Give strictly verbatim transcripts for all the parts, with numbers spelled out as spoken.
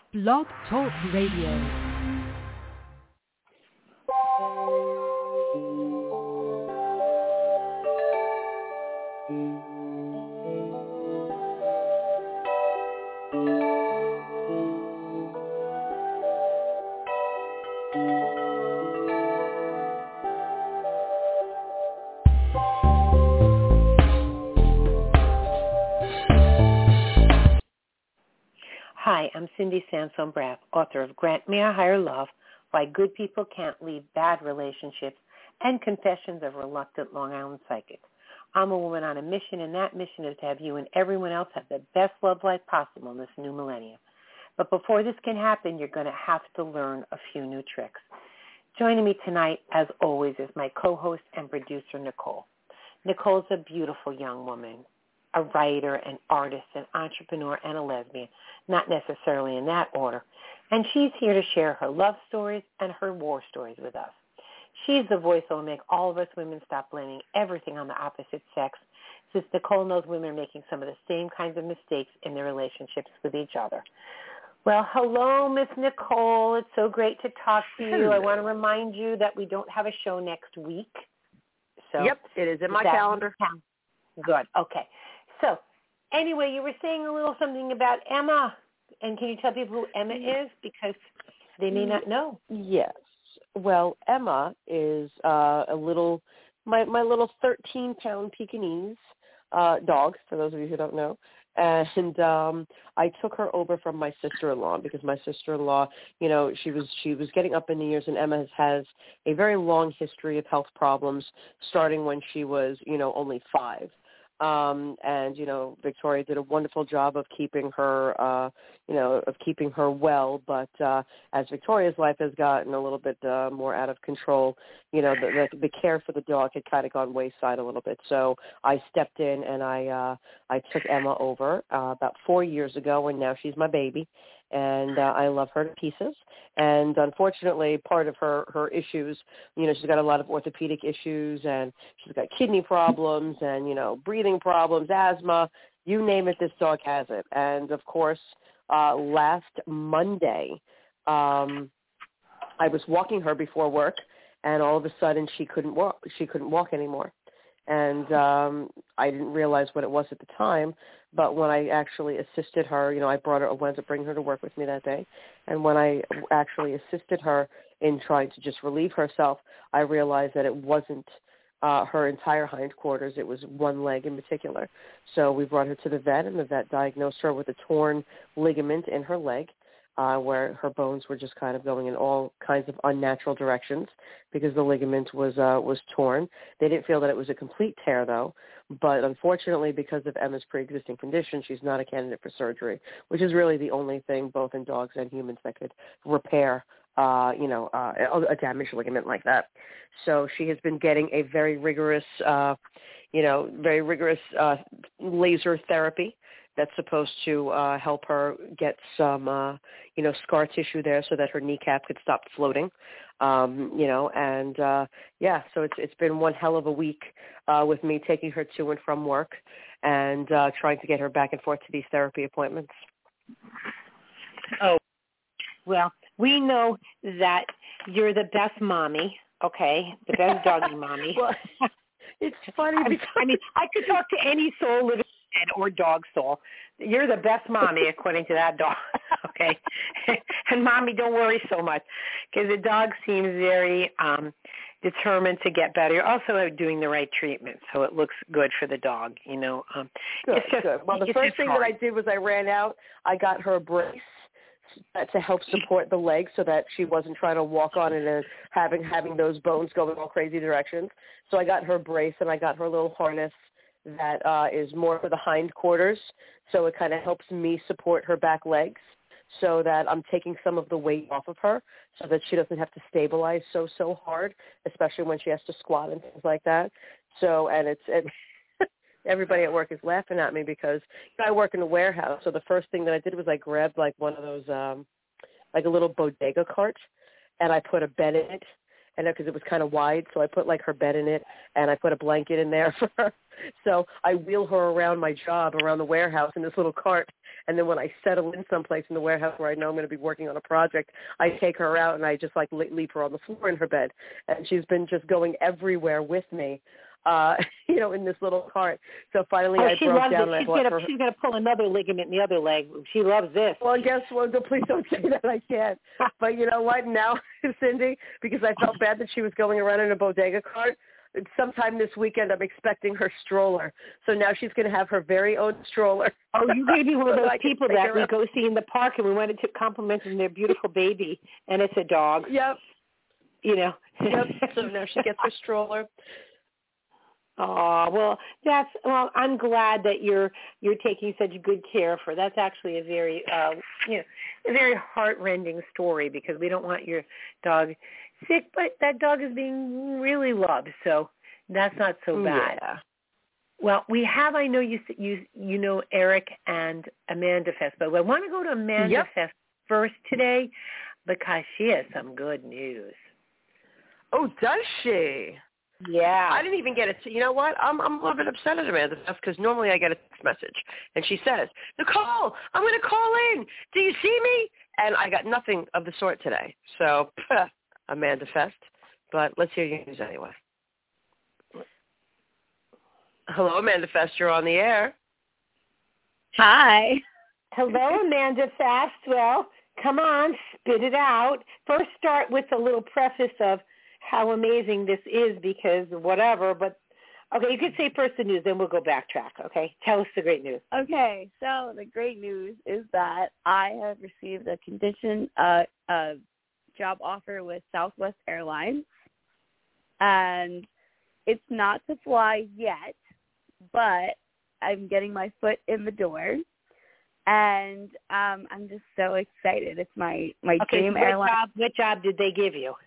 Blog Talk Radio. Hi, I'm Cindy Sansone Braff, author of Grant Me a Higher Love, Why Good People Can't Leave Bad Relationships, and Confessions of Reluctant Long Island Psychic. I'm a woman on a mission, and that mission is to have you and everyone else have the best love life possible in this new millennium. But before this can happen, you're going to have to learn a few new tricks. Joining me tonight, as always, is my co-host and producer, Nicole. Nicole's a beautiful young woman, a writer, an artist, an entrepreneur, and a lesbian, not necessarily in that order. And she's here to share her love stories and her war stories with us. She's the voice that will make all of us women stop blaming everything on the opposite sex, since Nicole knows women are making some of the same kinds of mistakes in their relationships with each other. Well, hello, Miss Nicole. It's so great to talk to you. Hello. I want to remind you that we don't have a show next week. So yep, it is in my that, calendar. Good. Okay. So, anyway, you were saying a little something about Emma, and can you tell people who Emma is, because they may not know? Yes. Well, Emma is uh, a little, my my little thirteen-pound Pekingese uh, dog, for those of you who don't know, and um, I took her over from my sister-in-law because my sister-in-law, you know, she was she was getting up in the years, and Emma has, has a very long history of health problems, starting when she was, you know, only five. Um, and, you know, Victoria did a wonderful job of keeping her, uh, you know, of keeping her well. But uh, as Victoria's life has gotten a little bit uh, more out of control, you know, the, the, the care for the dog had kind of gone wayside a little bit. So I stepped in and I uh, I took Emma over uh, about four years ago, and now she's my baby. And uh, I love her to pieces. And unfortunately, part of her, her issues, you know, she's got a lot of orthopedic issues, and she's got kidney problems and, you know, breathing problems, asthma, you name it, this dog has it. And, of course, uh, last Monday, um, I was walking her before work, and all of a sudden she couldn't walk. She couldn't walk anymore. And um, I didn't realize what it was at the time, but when I actually assisted her, you know, I brought her, I wanted to bring her to work with me that day, and when I actually assisted her in trying to just relieve herself, I realized that it wasn't uh, her entire hindquarters, it was one leg in particular. So we brought her to the vet, and the vet diagnosed her with a torn ligament in her leg, Uh, where her bones were just kind of going in all kinds of unnatural directions because the ligament was uh, was torn. They didn't feel that it was a complete tear, though. But unfortunately, because of Emma's pre-existing condition, she's not a candidate for surgery, which is really the only thing, both in dogs and humans, that could repair, uh, you know, uh, a damaged ligament like that. So she has been getting a very rigorous, uh, you know, very rigorous uh, laser therapy that's supposed to uh, help her get some, uh, you know, scar tissue there so that her kneecap could stop floating, um, you know, and, uh, yeah, so it's it's been one hell of a week uh, with me taking her to and from work and uh, trying to get her back and forth to these therapy appointments. Oh, well, we know that you're the best mommy, okay, the best doggy mommy. Well, it's funny because... I mean, I could talk to any soul living or dog soul. You're the best mommy, according to that dog, okay? And, Mommy, don't worry so much, because the dog seems very um, determined to get better. You're also doing the right treatment, so it looks good for the dog, you know. Um, good, it's just, good. Well, the first thing hard. that I did was I ran out. I got her a brace to help support the leg so that she wasn't trying to walk on it and having, having those bones going all crazy directions. So I got her a brace, and I got her a little harness that uh, is more for the hindquarters, so it kind of helps me support her back legs so that I'm taking some of the weight off of her so that she doesn't have to stabilize so, so hard, especially when she has to squat and things like that. So, and it's, it, everybody at work is laughing at me because you know, I work in a warehouse, so the first thing that I did was I grabbed like one of those, um, like a little bodega cart, and I put a bed in it, and because it was kind of wide, so I put like her bed in it, and I put a blanket in there for her. So I wheel her around my job, around the warehouse in this little cart, And then when I settle in someplace in the warehouse where I know I'm going to be working on a project, I take her out and I just like leave her on the floor in her bed. And she's been just going everywhere with me, uh, you know, in this little cart. So finally oh, I she broke loves down it. and I She's bought gonna her. she's gonna pull another ligament in the other leg. She loves this. Well, guess what? No, please don't say that. I can't. But you know what? Now, Cindy, because I felt bad that she was going around in a bodega cart, sometime this weekend I'm expecting her stroller. So now she's going to have her very own stroller. Oh, you're going to be one of So those I can people take that her we up. go see in the park and we wanted to compliment them their beautiful baby, and it's a dog. Yep. You know. Yep. So now she gets her stroller. Oh, well, that's well. I'm glad that you're you're taking such good care of her. That's actually a very uh, you know a very heart-rending story because we don't want your dog sick, but that dog is being really loved, so that's not so bad. Yeah. Well, we have. I know you you you know Eric and Amanda Fest, but I want to go to Amanda Yep. Fest first today because she has some good news. Oh, does she? Yeah. I didn't even get it. You know what? I'm I'm a little bit upset at Amanda because normally I get a text message and she says, "Nicole, I'm going to call in. Do you see me?" And I got nothing of the sort today. So, Amanda Fest. But let's hear your news anyway. Hello, Amanda Fest. You're on the air. Hi. Hello, Amanda Fest. Well, come on, spit it out. First, start with a little preface of how amazing this is because whatever, but okay, you could say first the news, then we'll go backtrack, okay? Tell us the great news. Okay, so the great news is that I have received a condition, uh, a job offer with Southwest Airlines, and it's not to fly yet, but I'm getting my foot in the door, and um, I'm just so excited. It's my, my okay, dream so what airline. Job, what job did they give you?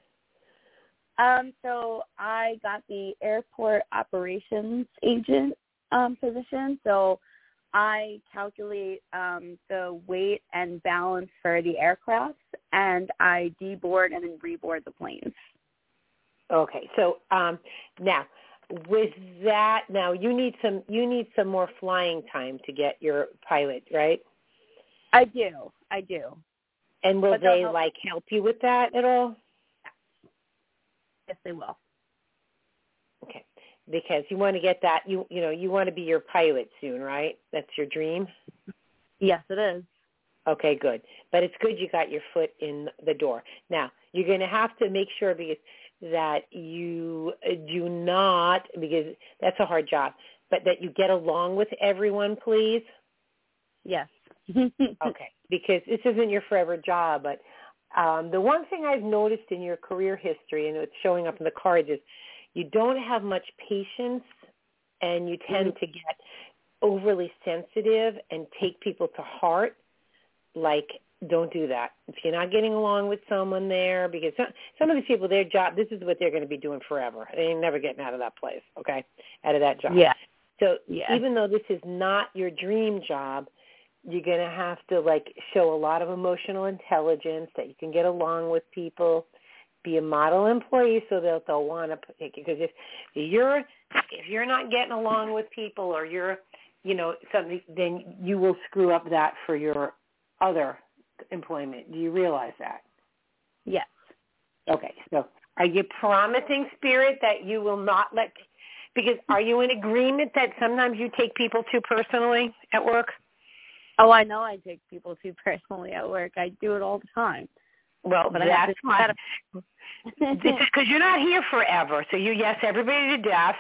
Um, so I got the airport operations agent um, position. So I calculate um, the weight and balance for the aircraft, and I deboard and then reboard the planes. Okay, so um, now with that, now you need some you need some more flying time to get your pilot, right? I do, I do. And will But they'll they help- like help you with that at all? Yes, they will. Okay, because you want to get that you you know you want to be your pilot soon, right? That's your dream. Yes, it is. Okay, good. But it's good you got your foot in the door. Now you're going to have to make sure because that you do not because that's a hard job, but that you get along with everyone, please. Yes. Okay, because this isn't your forever job, but um, the one thing I've noticed in your career history, and it's showing up in the cards, is you don't have much patience, and you tend Mm-hmm. to get overly sensitive and take people to heart. Like, don't do that. If you're not getting along with someone there, because some, some of these people, their job, this is what they're going to be doing forever. They ain't never getting out of that place, okay, out of that job. Yeah. So Yeah. even though this is not your dream job, you're going to have to, like, show a lot of emotional intelligence, that you can get along with people, be a model employee so that they'll want to take you. Because if you're, if you're not getting along with people or you're, you know, something, then you will screw up that for your other employment. Do you realize that? Yes. Okay. So are you promising, Spirit, that you will not let, because are you in agreement that sometimes you take people too personally at work? Oh, I know I take people too personally at work. I do it all the time. Well, But that's I why. have to... Because you're not here forever, so you yes everybody to death.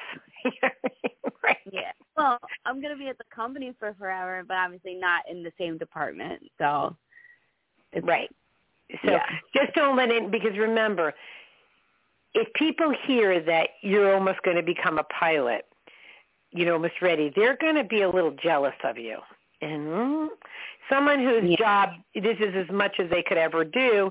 Right. Yeah. Well, I'm going to be at the company for forever, but obviously not in the same department. So, it's, Right. So yeah. just don't let it, because remember, if people hear that you're almost going to become a pilot, you know, almost ready, they're going to be a little jealous of you. And someone whose yeah. job this is as much as they could ever do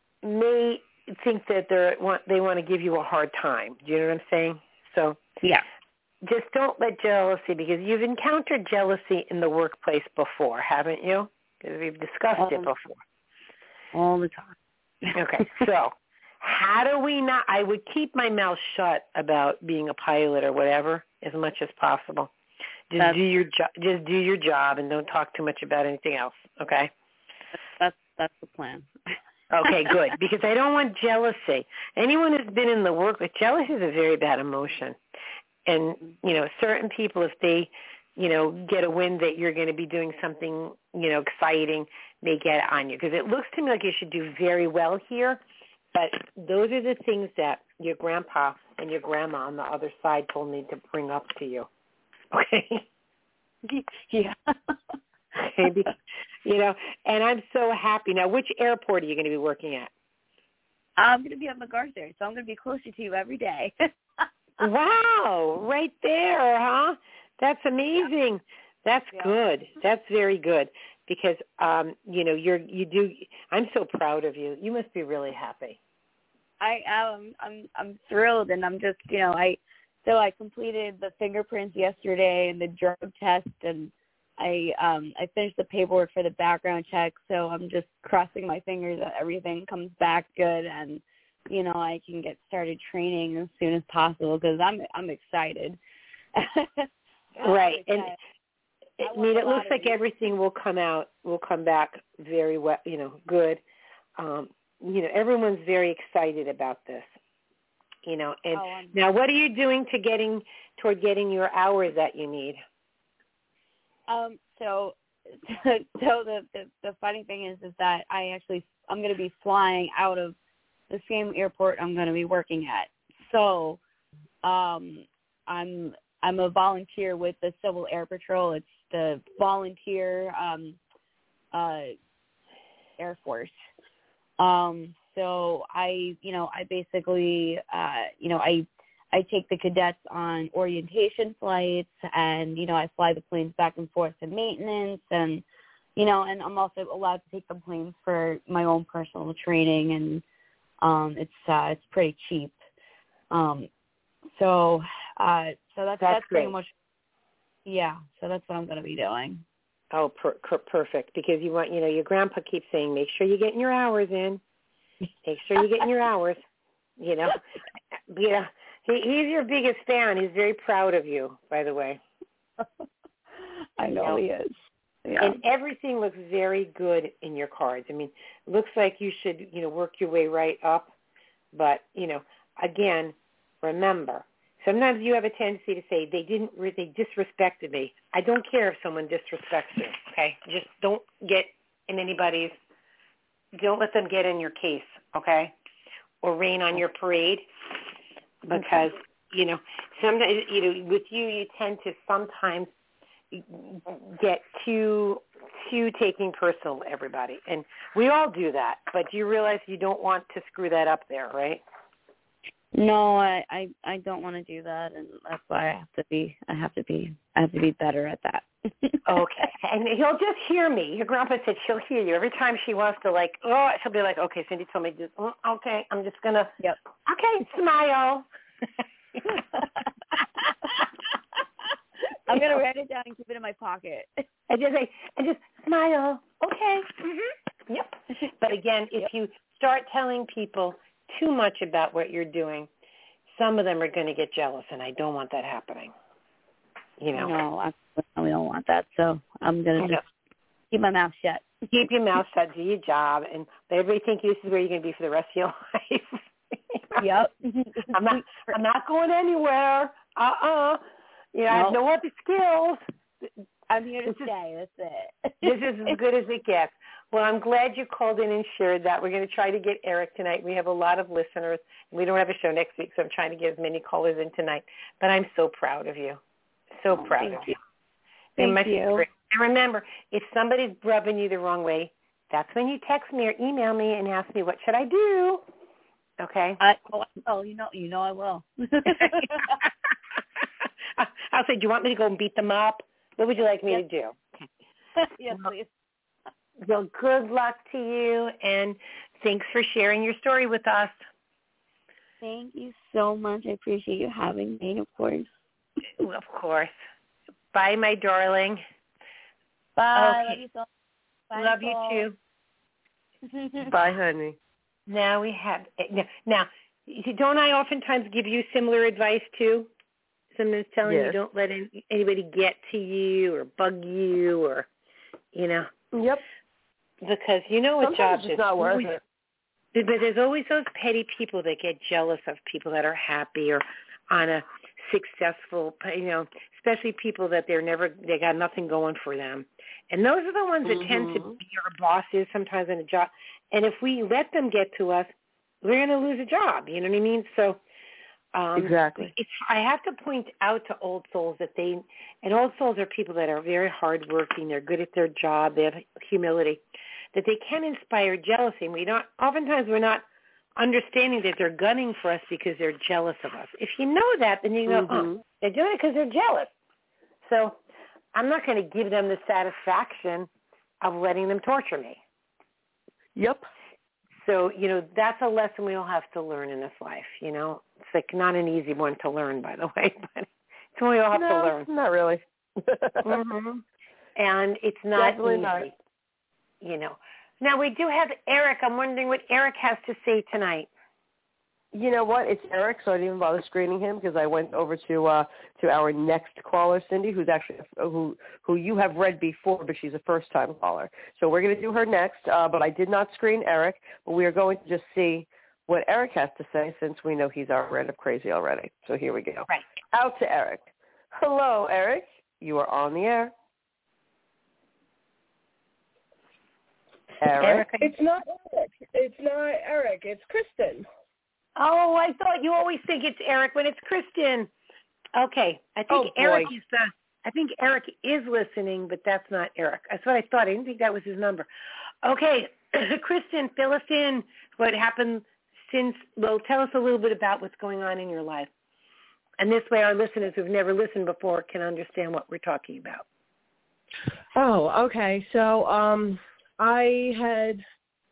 may think that they're want they want to give you a hard time. Do you know what I'm saying? So Yeah. just don't let jealousy, because you've encountered jealousy in the workplace before, haven't you? Because we've discussed Um, it before. All the time. Okay, so how do we not, I would keep my mouth shut about being a pilot or whatever as much as possible, Just that's, do your job. Just do your job, and don't talk too much about anything else. Okay. that's that's the plan. Okay, good. Because I don't want jealousy. Anyone who's been in the work with jealousy is a very bad emotion, and you know, certain people, if they, you know, get a wind that you're going to be doing something, you know, exciting, they get on you. Because it looks to me like you should do very well here, but those are the things that your grandpa and your grandma on the other side told me to bring up to you. Okay. Yeah. Okay. You know, and I'm so happy. Now, which airport are you going to be working at? I'm going to be at MacArthur, so I'm going to be closer to you every day. Wow, right there, huh? That's amazing. That's Yeah. good. That's very good because, um, you know, you're you do. I'm so proud of you. You must be really happy. I am. I'm. I'm thrilled, and I'm just, you know, I. So I completed the fingerprints yesterday and the drug test, and I um I finished the paperwork for the background check. So I'm just crossing my fingers that everything comes back good, and you know I can get started training as soon as possible because I'm I'm excited. I'm Right, excited. and I, I mean, it looks like you. everything will come out, will come back very well, you know, good. Um, you know, everyone's very excited about this, you know. And oh, now, what are you doing to getting toward getting your hours that you need? Um. So, so the, the the funny thing is, is that I actually I'm going to be flying out of the same airport I'm going to be working at. So, um, I'm I'm a volunteer with the Civil Air Patrol. It's the volunteer um, uh, Air Force. Um, so I, you know, I basically, uh, you know, I, I take the cadets on orientation flights and, you know, I fly the planes back and forth to maintenance and, you know, and I'm also allowed to take the planes for my own personal training and, um, it's, uh, it's pretty cheap. Um, so, uh, so that's, that's, that's pretty much, yeah. So that's what I'm going to be doing. Oh, per, per, perfect. Because you want, you know, your grandpa keeps saying, make sure you're getting your hours in. Make sure you're getting your hours. You know, you know, he, he's your biggest fan. He's very proud of you, by the way. I know, you know he is. Yeah. And everything looks very good in your cards. I mean, it looks like you should, you know, work your way right up. But, you know, again, remember, sometimes you have a tendency to say, they didn't, they disrespected me. I don't care if someone disrespects you, okay? Just don't get in anybody's, don't let them get in your case, okay? Or rain on your parade because, you know, sometimes, you know, with you, you tend to sometimes get too, too taking personal to everybody. And we all do that, but you realize you don't want to screw that up there, right? No, I, I, I don't want to do that, and that's why I have to be. I have to be. I have to be better at that. Okay, and he'll just hear me. Your grandpa said she'll hear you every time she wants to. Like, oh, she'll be like, okay, Cindy told me this. Mm, okay, I'm just gonna. Yep. Okay, smile. I'm gonna write it down and keep it in my pocket. And just say, and just smile. Okay. Mm-hmm. Yep. But again, if yep. you start telling people too much about what you're doing, some of them are going to get jealous, and I don't want that happening. You know. No, I we don't want that. So I'm going to just keep my mouth shut. Keep your mouth shut. Do your job, and let everybody think this is where you're going to be for the rest of your life. Yep. I'm not. I'm not going anywhere. Uh uh You know, nope. I have no other skills. I'm here to this stay. Is, That's it. This is as good as it gets. Well, I'm glad you called in and shared that. We're going to try to get Eric tonight. We have a lot of listeners. We don't have a show next week, so I'm trying to get as many callers in tonight. But I'm so proud of you. So oh, proud of you. you. Thank You're you. Favorite. And remember, if somebody's rubbing you the wrong way, that's when you text me or email me and ask me, what should I do? Okay? I, oh, oh, you know, you know I will. I'll say, do you want me to go and beat them up? What would you like me yes. to do? Yes, please. Well, good luck to you, and thanks for sharing your story with us. Thank you so much. I appreciate you having me, of course. Of course. Bye, my darling. Bye. Okay. Love you so much. Bye, Love Nicole. you too. Bye, honey. Now we have, now, now, don't I oftentimes give you similar advice too? system is telling Yes. you don't let any, anybody get to you or bug you or, you know. Yep. Because you know what Sometimes job it's not worth always, it. But there's always those petty people that get jealous of people that are happy or on a successful, you know, especially people that they're never, they got nothing going for them. And those are the ones that mm-hmm. tend to be our bosses sometimes in a job. And if we let them get to us, we're going to lose a job. You know what I mean? So um, exactly. It's, I have to point out to old souls that they, and old souls are people that are very hardworking. They're good at their job. They have humility, that they can inspire jealousy. And we not, oftentimes we're not understanding that they're gunning for us because they're jealous of us. If you know that, then you go, mm-hmm. oh, they're doing it because they're jealous. So I'm not going to give them the satisfaction of letting them torture me. Yep. So, you know, that's a lesson we all have to learn in this life, you know. It's like not an easy one to learn, by the way, but it's one we all have no, to learn. Not really. mm-hmm. And it's not Definitely easy, not. you know. Now, we do have Eric. I'm wondering what Eric has to say tonight. You know what? It's Eric, so I didn't even bother screening him because I went over to uh, to our next caller, Cindy, who's actually who who you have read before, but she's a first-time caller. So we're going to do her next, uh, but I did not screen Eric, but we are going to just see what Eric has to say since we know he's our red of crazy already. So here we go. Right. Out to Eric. Hello, Eric. You are on the air. Eric? It's not Eric. It's not Eric. It's Kristen. Oh, I thought you always think it's Eric when it's Kristen. Okay, I think Oh, Eric boy. is the. I think Eric is listening, but that's not Eric. That's what I thought. I didn't think that was his number. Okay, Kristen, fill us in what happened since. Well, tell us a little bit about what's going on in your life, and this way our listeners who've never listened before can understand what we're talking about. Oh, okay. So, um, I had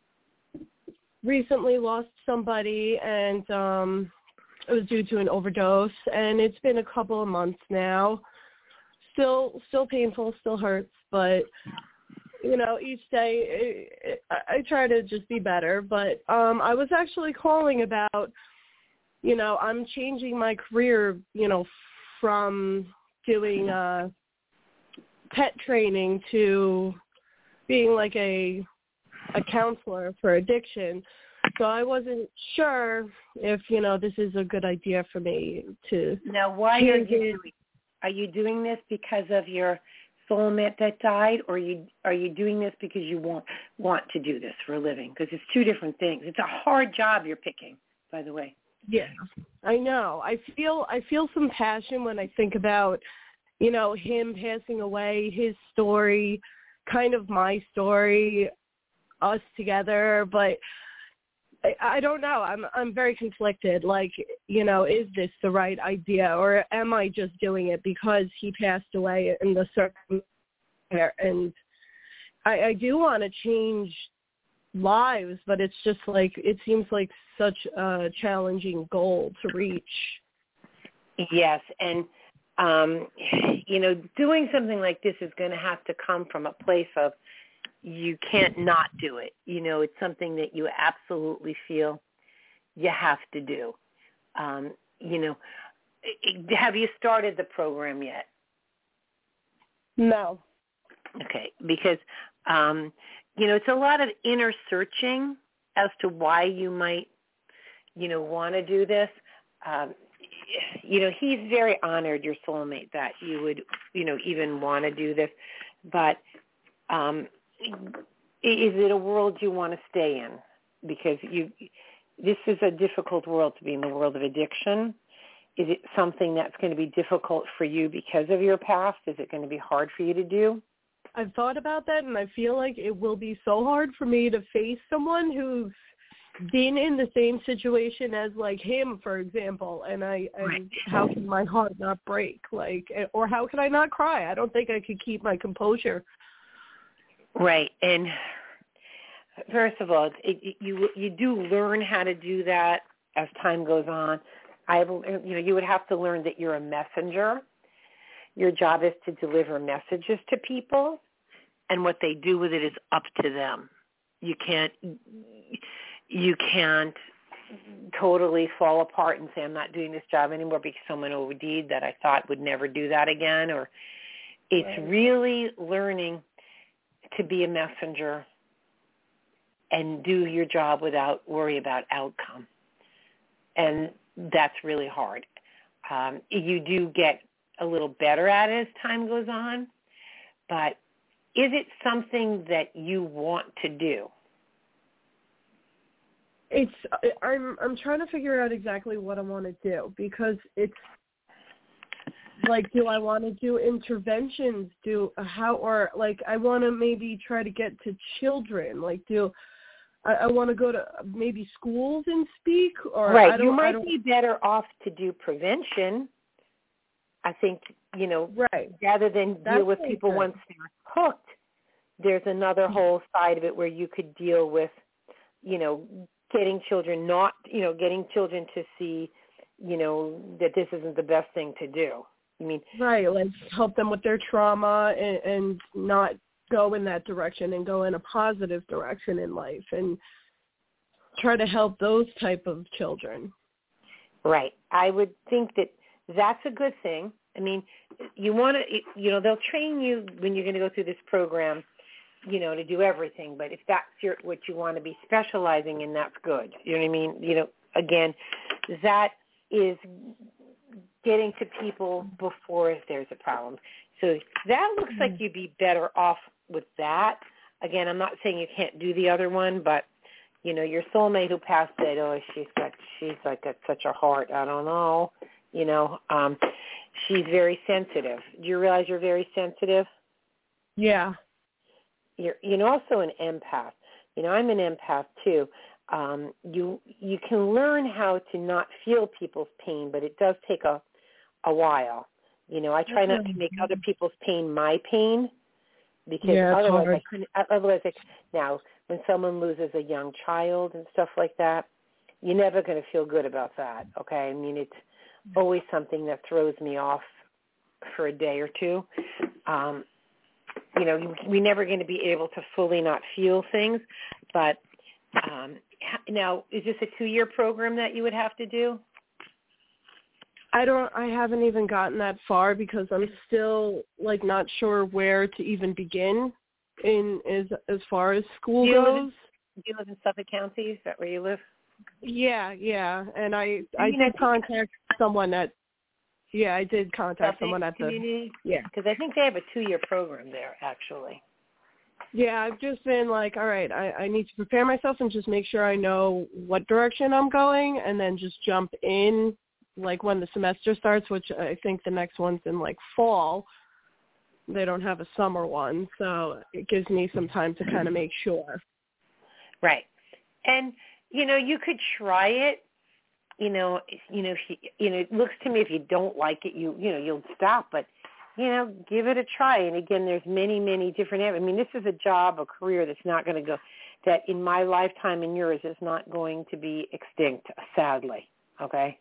recently lost somebody, and um, it was due to an overdose, and it's been a couple of months now. Still, still painful, still hurts, but you know, each day it, it, I, I try to just be better. But um, I was actually calling about, you know, I'm changing my career, you know, from doing uh, pet training to being like a a counselor for addiction. So I wasn't sure if, you know, this is a good idea for me to. Now, why are you doing? Are you doing this because of your soulmate that died, or are you are you doing this because you want want to do this for a living? Because it's two different things. It's a hard job you're picking, by the way. Yeah, I know. I feel I feel some passion when I think about, you know, him passing away, his story, kind of my story, us together, but I, I don't know. I'm I'm very conflicted. Like, you know, is this the right idea, or am I just doing it because he passed away in the circumstance? And I, I do want to change lives, but it's just like it seems like such a challenging goal to reach. Yes, and um, you know, doing something like this is going to have to come from a place of you can't not do it. You know, it's something that you absolutely feel you have to do. Um, you know, have you started the program yet? No. Okay, because, um, you know, it's a lot of inner searching as to why you might, you know, want to do this. Um, you know, he's very honored, your soulmate, that you would, you know, even want to do this. But um, is it a world you want to stay in? Because you, this is a difficult world to be in, the world of addiction. Is it something that's going to be difficult for you because of your past? Is it going to be hard for you to do? I've thought about that, and I feel like it will be so hard for me to face someone who's been in the same situation as, like, him, for example, and I and Right. how can my heart not break? Like, or how can I not cry? I don't think I could keep my composure. Right, and first of all, it, it, you you do learn how to do that as time goes on. I, you know, you would have to learn that you're a messenger. Your job is to deliver messages to people, and what they do with it is up to them. You can't, you can't totally fall apart and say, I'm not doing this job anymore because someone OD'd that I thought would never do that again. Or it's right. really learning to be a messenger and do your job without worry about outcome. And that's really hard. Um, you do get a little better at it as time goes on, but is it something that you want to do? It's I'm I'm trying to figure out exactly what I want to do, because it's like, do I want to do interventions? Do how or like I want to maybe try to get to children? Like, do I, I want to go to maybe schools and speak? Or right, I don't, you might I don't, be better off to do prevention. I think, you know, right. rather than That's deal with people good. once they're hooked. There's another whole side of it where you could deal with, you know, getting children not, you know, getting children to see, you know, that this isn't the best thing to do. I mean, right, like help them with their trauma and, and not go in that direction and go in a positive direction in life and try to help those type of children. Right. I would think that that's a good thing. I mean, you want to, you know, they'll train you when you're going to go through this program, you know, to do everything. But if that's your, what you want to be specializing in, that's good. You know what I mean? You know, again, that is getting to people before there's a problem. So that looks mm-hmm. like you'd be better off with that. Again, I'm not saying you can't do the other one, but, you know, your soulmate who passed said, oh, she's got, she's like got such a heart. I don't know. You know, um, she's very sensitive. Do you realize you're very sensitive? Yeah. You're, you're also an empath. You know, I'm an empath too. Um, you you can learn how to not feel people's pain, but it does take a, a while. You know, I try not to make other people's pain my pain, because yeah, otherwise hard. I couldn't. Otherwise, I, now when someone loses a young child and stuff like that, you're never going to feel good about that. Okay, I mean, it's always something that throws me off for a day or two. Um, you know, we're never going to be able to fully not feel things. But um, now, is this a two-year program that you would have to do? I don't, I haven't even gotten that far because I'm still, like, not sure where to even begin in as as far as school do you goes. Live in, do you live in Suffolk County? Is that where you live? Yeah, yeah, and I I you know, did contact someone at yeah I did contact someone at the community. Yeah, because I think they have a two-year program there actually. Yeah, I've just been like, all right, I, I need to prepare myself and just make sure I know what direction I'm going, and then just jump in like when the semester starts, which I think the next one's in like fall. They don't have a summer one, so it gives me some time to kind of make sure. Right, and. You know, you could try it. You know, you know, if you, you know, it looks to me if you don't like it, you, you know, you'll stop. But, you know, give it a try. And again, there's many, many different. I mean, this is a job, a career that's not going to go. That in my lifetime and yours is not going to be extinct. Sadly, okay.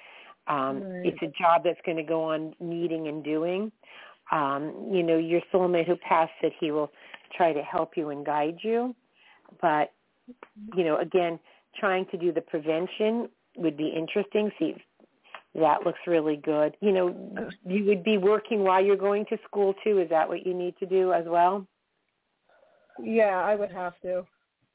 Um, right. It's a job that's going to go on needing and doing. Um, you know, your soulmate who passed said he will try to help you and guide you, but you know, again, trying to do the prevention would be interesting. See, that looks really good. You know, you would be working while you're going to school, too. Is that what you need to do as well? Yeah, I would have to.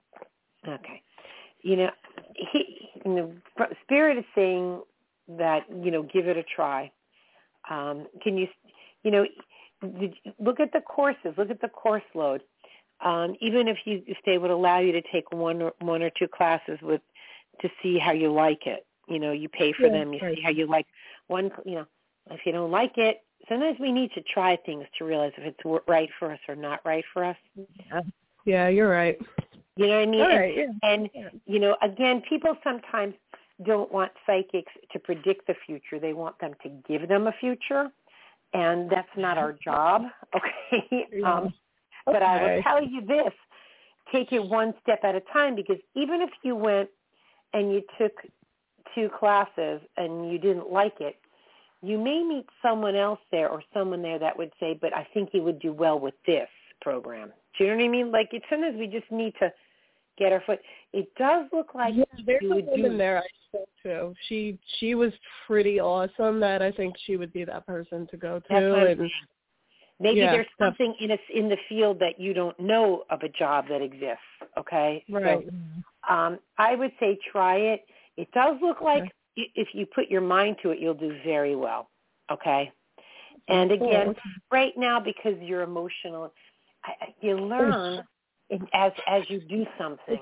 Okay. You know, he, you know, Spirit is saying that, you know, give it a try. Um, can you, you know, look at the courses. Look at the course load. Um, even if you if they would allow you to take one or one or two classes with to see how you like it, you know, you pay for yeah, them, you right. see how you like one. You know, if you don't like it, sometimes we need to try things to realize if it's right for us or not right for us. Yeah, yeah you're right. You know what I mean? All and, right, yeah. and yeah. you know, again, people sometimes don't want psychics to predict the future. They want them to give them a future, and that's not our job. Okay. Yeah. Um, But okay. I will tell you this, take it one step at a time, because even if you went and you took two classes and you didn't like it, you may meet someone else there or someone there that would say, but I think you would do well with this program. Do you know what I mean? Like, it's sometimes we just need to get her foot. It does look like yeah, there's you a would woman do. there I spoke to. She she was pretty awesome. That I think she would be that person to go to. That's what I'm and saying. Maybe yeah, there's something in a, in the field that you don't know of a job that exists. Okay, right. So um, I would say try it. It does look like okay. if you put your mind to it, you'll do very well. Okay. And again, okay. right now, because you're emotional, I, I- you learn in, as as you do something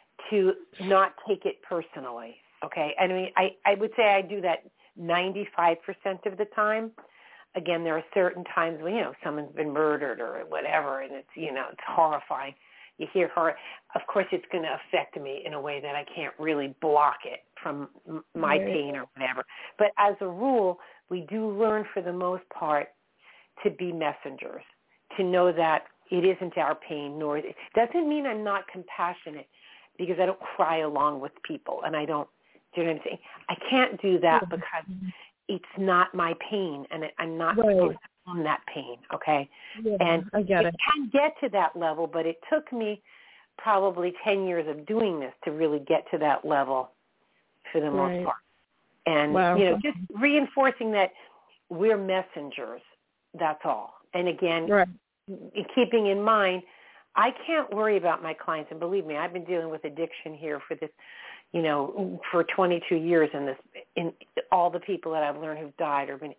to not take it personally. Okay. I mean, I, I would say I do that ninety-five percent of the time. Again, there are certain times when, you know, someone's been murdered or whatever, and it's, you know, it's horrifying. You hear her. Of course, it's going to affect me in a way that I can't really block it from m- my right. pain or whatever. But as a rule, we do learn for the most part to be messengers, to know that it isn't our pain, nor it doesn't mean I'm not compassionate, because I don't cry along with people, and I don't, do you know what I'm saying? I can't do that yeah. because it's not my pain, and I'm not right. supposed to own that pain, okay? Yeah, and I get it it. can get to that level, but it took me probably ten years of doing this to really get to that level for the right. most part. And, wow. you know, just reinforcing that we're messengers, that's all. And again, right. keeping in mind, I can't worry about my clients. And believe me, I've been dealing with addiction here for this, you know, for twenty-two years, and this, in all the people that I've learned who've died or been,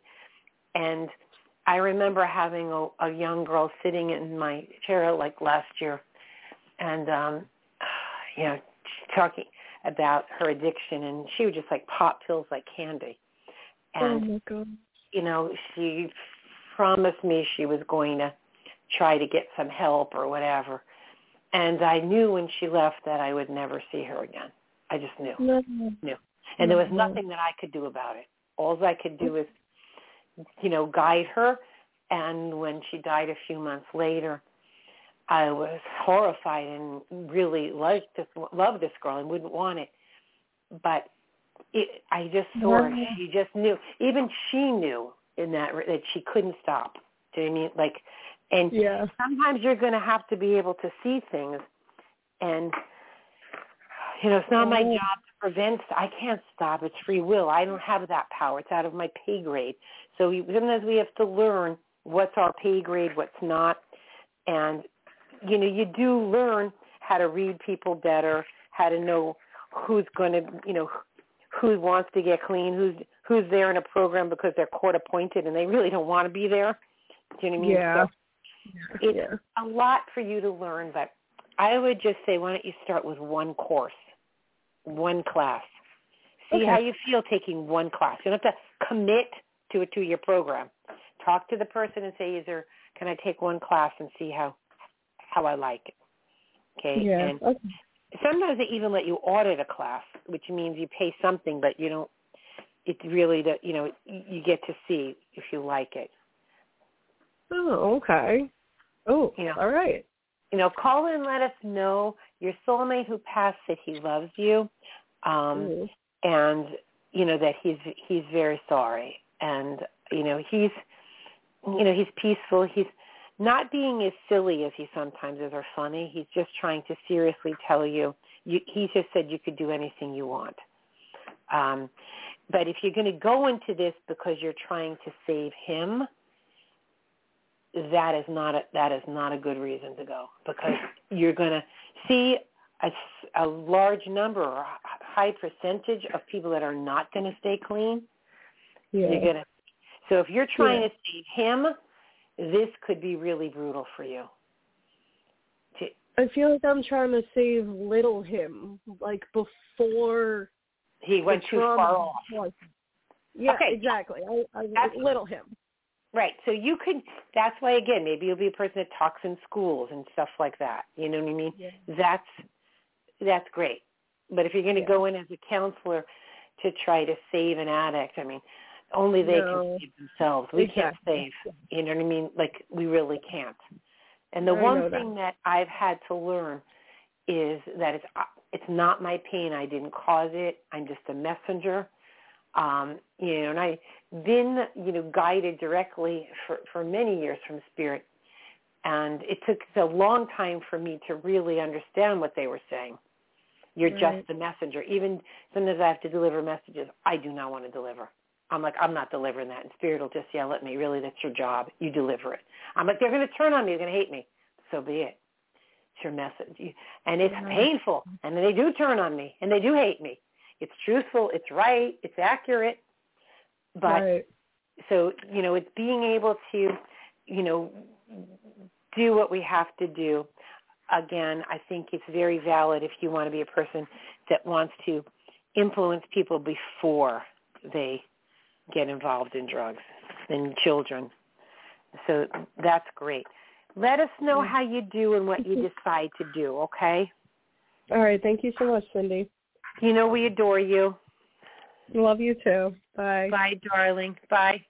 and I remember having a, a young girl sitting in my chair like last year, and um, you know, talking about her addiction, and she would just like pop pills like candy. And oh my God. you know, she promised me she was going to try to get some help or whatever. And I knew when she left that I would never see her again. I just knew. No. Knew. And there was nothing that I could do about it. All I could do is, you know, guide her. And when she died a few months later, I was horrified and really liked this, loved this girl and wouldn't want it. But it, I just saw her. She just knew. Even she knew in that that she couldn't stop. Do you know what I mean? Like, and yeah. sometimes you're going to have to be able to see things. And, you know, it's not my job to prevent. I can't stop. It's free will. I don't have that power. It's out of my pay grade. So we, sometimes we have to learn what's our pay grade, what's not. And, you know, you do learn how to read people better, how to know who's going to, you know, who wants to get clean, who's who's there in a program because they're court appointed and they really don't want to be there. Do you know what I mean? Yeah. So it's yeah. a lot for you to learn, but I would just say, why don't you start with one course, one class. See okay. how you feel taking one class. You don't have to commit to a two-year program. Talk to the person and say, is there, can I take one class and see how how I like it? Okay. Yeah. And okay. sometimes they even let you audit a class, which means you pay something, but you don't, it's really, the, you know, you get to see if you like it. Oh, okay. Oh, you know, all right. You know, call in and let us know your soulmate who passed that he loves you, um, mm-hmm. and, you know, that he's he's very sorry. And, you know, he's, you know, he's peaceful. He's not being as silly as he sometimes is or funny. He's just trying to seriously tell you, you he just said you could do anything you want. Um, but if you're going to go into this because you're trying to save him, that is not a, that is not a good reason to go, because you're going to see a, a large number or a high percentage of people that are not going to stay clean. Yeah. You're gonna, so if you're trying yeah. to save him, this could be really brutal for you. To, I feel like I'm trying to save little him, like before he went too far off. Was. Yeah, okay. exactly. I, I That's, little him. Right. So you could, that's why, again, maybe you'll be a person that talks in schools and stuff like that. You know what I mean? Yeah. That's, that's great. But if you're going to yeah. go in as a counselor to try to save an addict, I mean, only they no. can save themselves. We exactly. can't save. You know what I mean? Like, we really can't. And the I one thing that. that I've had to learn is that it's, it's not my pain. I didn't cause it. I'm just a messenger. Um, you know, and I've been, you know, guided directly for, for many years from Spirit. And it took a long time for me to really understand what they were saying. You're Right. just the messenger. Even sometimes I have to deliver messages I do not want to deliver. I'm like, I'm not delivering that. And Spirit will just yell at me, really, that's your job. You deliver it. I'm like, they're going to turn on me. They're going to hate me. So be it. It's your message. And it's Right. painful. And they do turn on me. And they do hate me. It's truthful. It's right. It's accurate. But Right. so, you know, it's being able to, you know, do what we have to do. Again, I think it's very valid if you want to be a person that wants to influence people before they get involved in drugs and children. So that's great. Let us know how you do and what you decide to do, okay? All right. Thank you so much, Cindy. You know we adore you. Love you too. Bye. Bye, darling. Bye.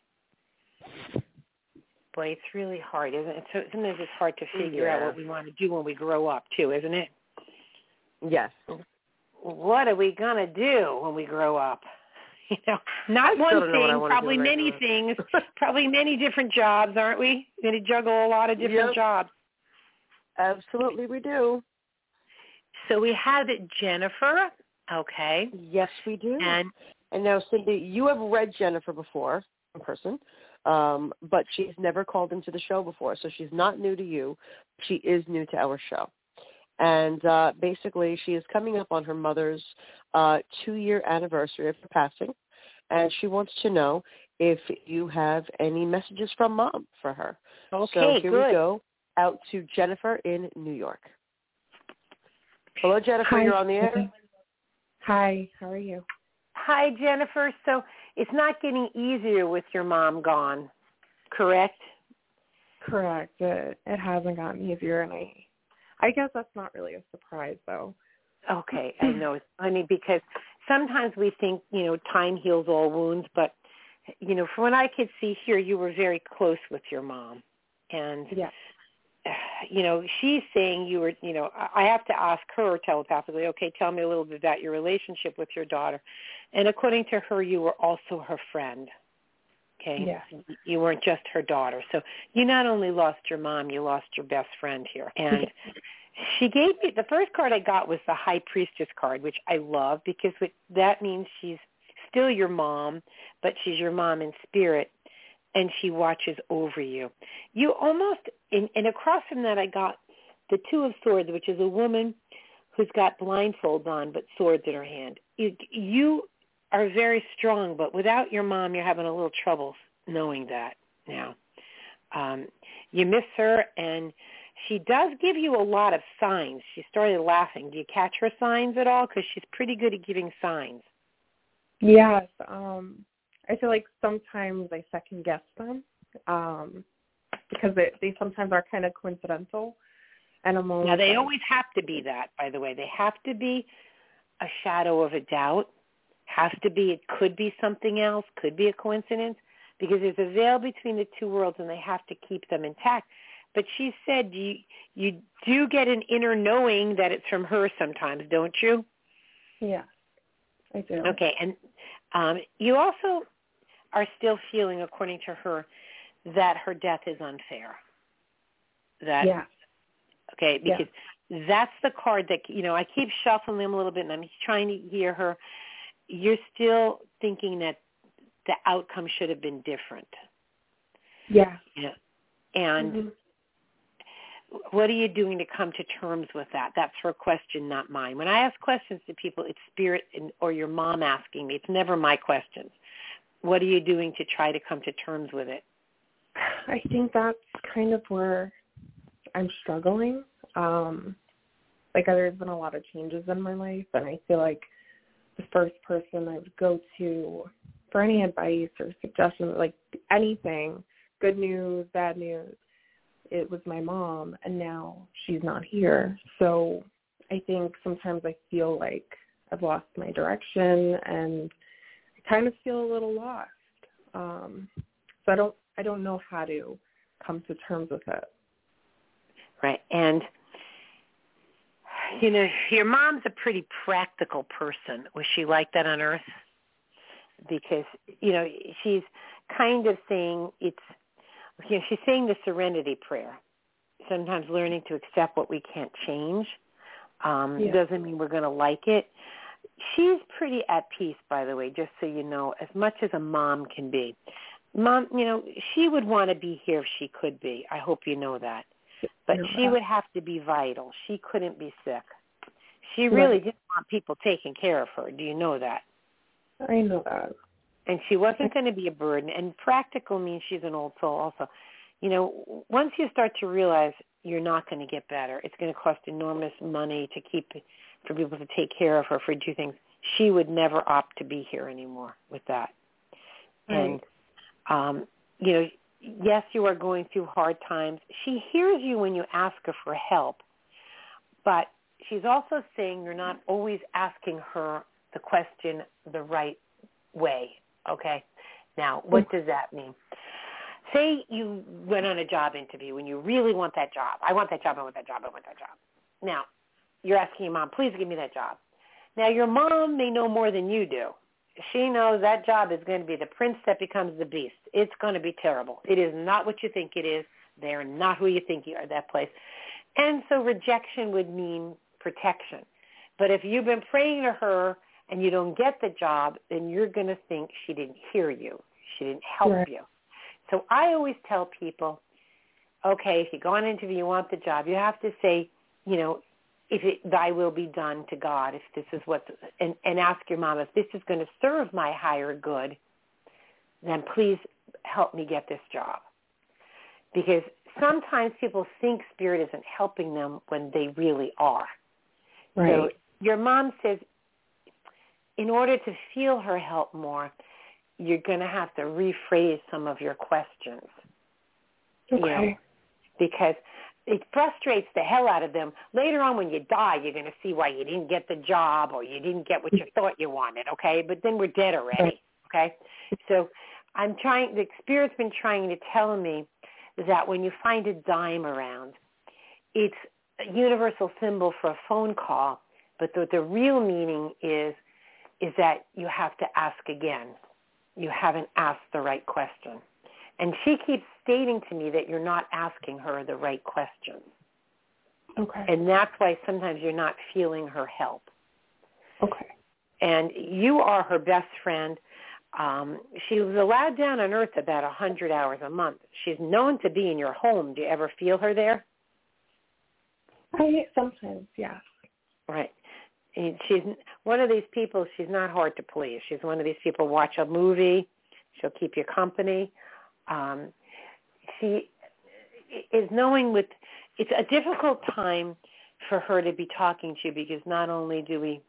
Boy, it's really hard, isn't it? So sometimes it's hard to figure Yeah. out what we want to do when we grow up, too, isn't it? Yes. What are we going to do when we grow up? You know, not I one still don't know what I thing, wanna probably do when I many grow up. things, probably many different jobs, aren't we? Going to juggle a lot of different Yep. jobs. Absolutely, we do. So we have Jennifer, okay. Yes, we do. And And now, Cindy, you have read Jennifer before in person, um, but she's never called into the show before, so she's not new to you. She is new to our show. And uh, basically, she is coming up on her mother's uh, two-year anniversary of her passing, and she wants to know if you have any messages from Mom for her. Okay, so here good. we go, out to Jennifer in New York. Hello, Jennifer. Hi. You're on the air. Hi, how are you? Hi, Jennifer. So it's not getting easier with your mom gone, correct? Correct. It, it hasn't gotten easier, and I, I guess that's not really a surprise, though. Okay, I know it's funny because sometimes we think, you know, time heals all wounds, but, you know, from what I could see here, you were very close with your mom. And, Yeah. you know, she's saying you were, you know, I have to ask her telepathically, okay, tell me a little bit about your relationship with your daughter. And according to her, you were also her friend. Okay? Yeah. You weren't just her daughter. So you not only lost your mom, you lost your best friend here. And she gave me, the first card I got was the High Priestess card, which I love because that means she's still your mom, but she's your mom in spirit, and she watches over you. You almost, and, and across from that I got the Two of Swords, which is a woman who's got blindfolds on but swords in her hand. You, you are very strong, but without your mom, you're having a little trouble knowing that now. Um, you miss her, and she does give you a lot of signs. She started laughing. Do you catch her signs at all? Because she's pretty good at giving signs. Yes. Um, I feel like sometimes I second guess them um, because they, they sometimes are kind of coincidental. And I'm always Now, they like, always have to be that, by the way. They have to be a shadow of a doubt. Has to be, it could be something else, could be a coincidence, because there's a veil between the two worlds, and they have to keep them intact. But she said you you do get an inner knowing that it's from her sometimes, don't you? yeah, I do. Okay, and um, you also are still feeling, according to her, that her death is unfair. That Yeah. Okay, because yeah. that's the card that, you know, I keep shuffling them a little bit, and I'm trying to hear her. You're still thinking that the outcome should have been different. Yeah. Yeah. And mm-hmm. what are you doing to come to terms with that? That's her question, not mine. When I ask questions to people, it's spirit and, or your mom asking me. It's never my questions. What are you doing to try to come to terms with it? I think that's kind of where I'm struggling. Um, like there's been a lot of changes in my life, and I feel like the first person I would go to for any advice or suggestions, like anything, good news, bad news, it was my mom, and now she's not here. So I think sometimes I feel like I've lost my direction, and I kind of feel a little lost. Um, so I don't, I don't know how to come to terms with it. Right, and you know, your mom's a pretty practical person. Was she like that on Earth? Because, you know, she's kind of saying it's, you know, she's saying the serenity prayer. sometimes learning to accept what we can't change. Um, Yeah. Doesn't mean we're going to like it. She's pretty at peace, by the way, just so you know, as much as a mom can be. Mom, you know, she would want to be here if she could be. I hope you know that. But know she that. would have to be vital. She couldn't be sick. She really Right. didn't want people taking care of her. Do you know that? I know that. And she wasn't going to be a burden. And practical means she's an old soul also. You know, once you start to realize you're not going to get better, it's going to cost enormous money to keep, for people to take care of her, for do things. She would never opt to be here anymore with that. Right. And, um, you know, yes, you are going through hard times. She hears you when you ask her for help, but she's also saying you're not always asking her the question the right way, okay? Now, what does that mean? Say you went on a job interview and you really want that job. I want that job, I want that job, I want that job. Now, you're asking your mom, please give me that job. Now, your mom may know more than you do. She knows that job is going to be the prince that becomes the beast. It's going to be terrible. It is not what you think it is. They're not who you think you are, that place. And so rejection would mean protection. But if you've been praying to her and you don't get the job, then you're going to think she didn't hear you. She didn't help Right. you. So I always tell people, okay, if you go on an interview, you want the job, you have to say, you know, if it, thy will be done to God, if this is what, and, and ask your mom, if this is going to serve my higher good, then please help me get this job. Because sometimes people think Spirit isn't helping them when they really are. Right. So your mom says, in order to feel her help more, you're going to have to rephrase some of your questions. Okay. You know, because it frustrates the hell out of them. Later on when you die, you're going to see why you didn't get the job or you didn't get what you thought you wanted, okay? But then we're dead already, okay? So I'm trying, the Spirit's been trying to tell me that when you find a dime around, it's a universal symbol for a phone call, but the, the real meaning is is that you have to ask again. You haven't asked the right question. And she keeps stating to me that you're not asking her the right questions. Okay. And that's why sometimes you're not feeling her help. Okay. And you are her best friend. Um, she was allowed down on Earth about one hundred hours a month. She's known to be in your home. Do you ever feel her there? I sometimes, yes. Right. And she's one of these people, she's not hard to please. She's one of these people, watch a movie, she'll keep you company. Um, she is knowing with, it's a difficult time for her to be talking to you because not only do we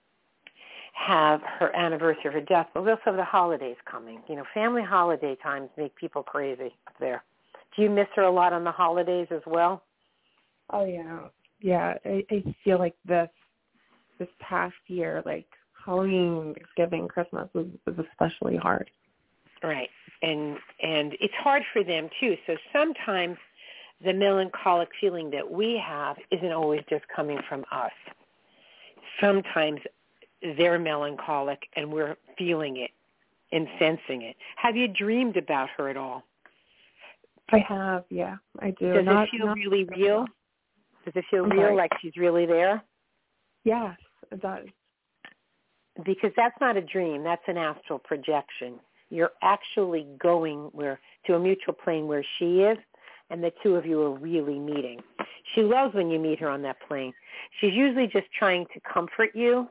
have her anniversary of her death, but we also have the holidays coming. You know, family holiday times make people crazy up there. Do you miss her a lot on the holidays as well? Oh, yeah. Yeah, I, I feel like this this past year, like Halloween, Thanksgiving, Christmas was, was especially hard. Right. And and it's hard for them, too. So sometimes the melancholic feeling that we have isn't always just coming from us. Sometimes they're melancholic and we're feeling it and sensing it. Have you dreamed about her at all? I have, yeah, I do. Does not, it feel not, really real? Does it feel I'm real, sorry. like she's really there? Yes, it does. Because that's not a dream. That's an astral projection. You're actually going where to a mutual plane where she is, and the two of you are really meeting. She loves when you meet her on that plane. She's usually just trying to comfort you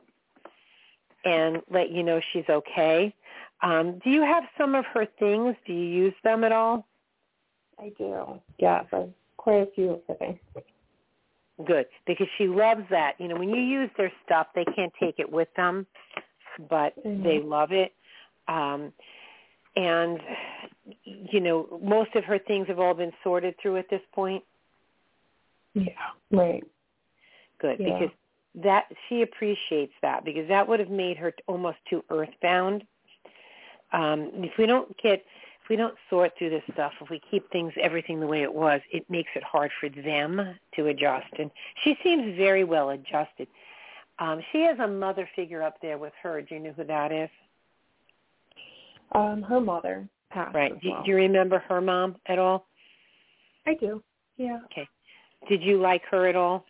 and let you know she's okay. Um, do you have some of her things? Do you use them at all? I do. Yes, I have quite a few of the things. Good, because she loves that. You know, when you use their stuff, they can't take it with them, but mm-hmm. they love it. Um, and, you know, most of her things have all been sorted through at this point. Yeah, right. Good, yeah. because that she appreciates that, because that would have made her almost too earthbound. Um, if we don't get... If we don't sort through this stuff, if we keep things, everything the way it was, it makes it hard for them to adjust. And she seems very well adjusted. Um, she has a mother figure up there with her. Do you know who that is? Um, her mother passed Right. as Do, well. do you remember her mom at all? I do, yeah. Okay. Did you like her at all?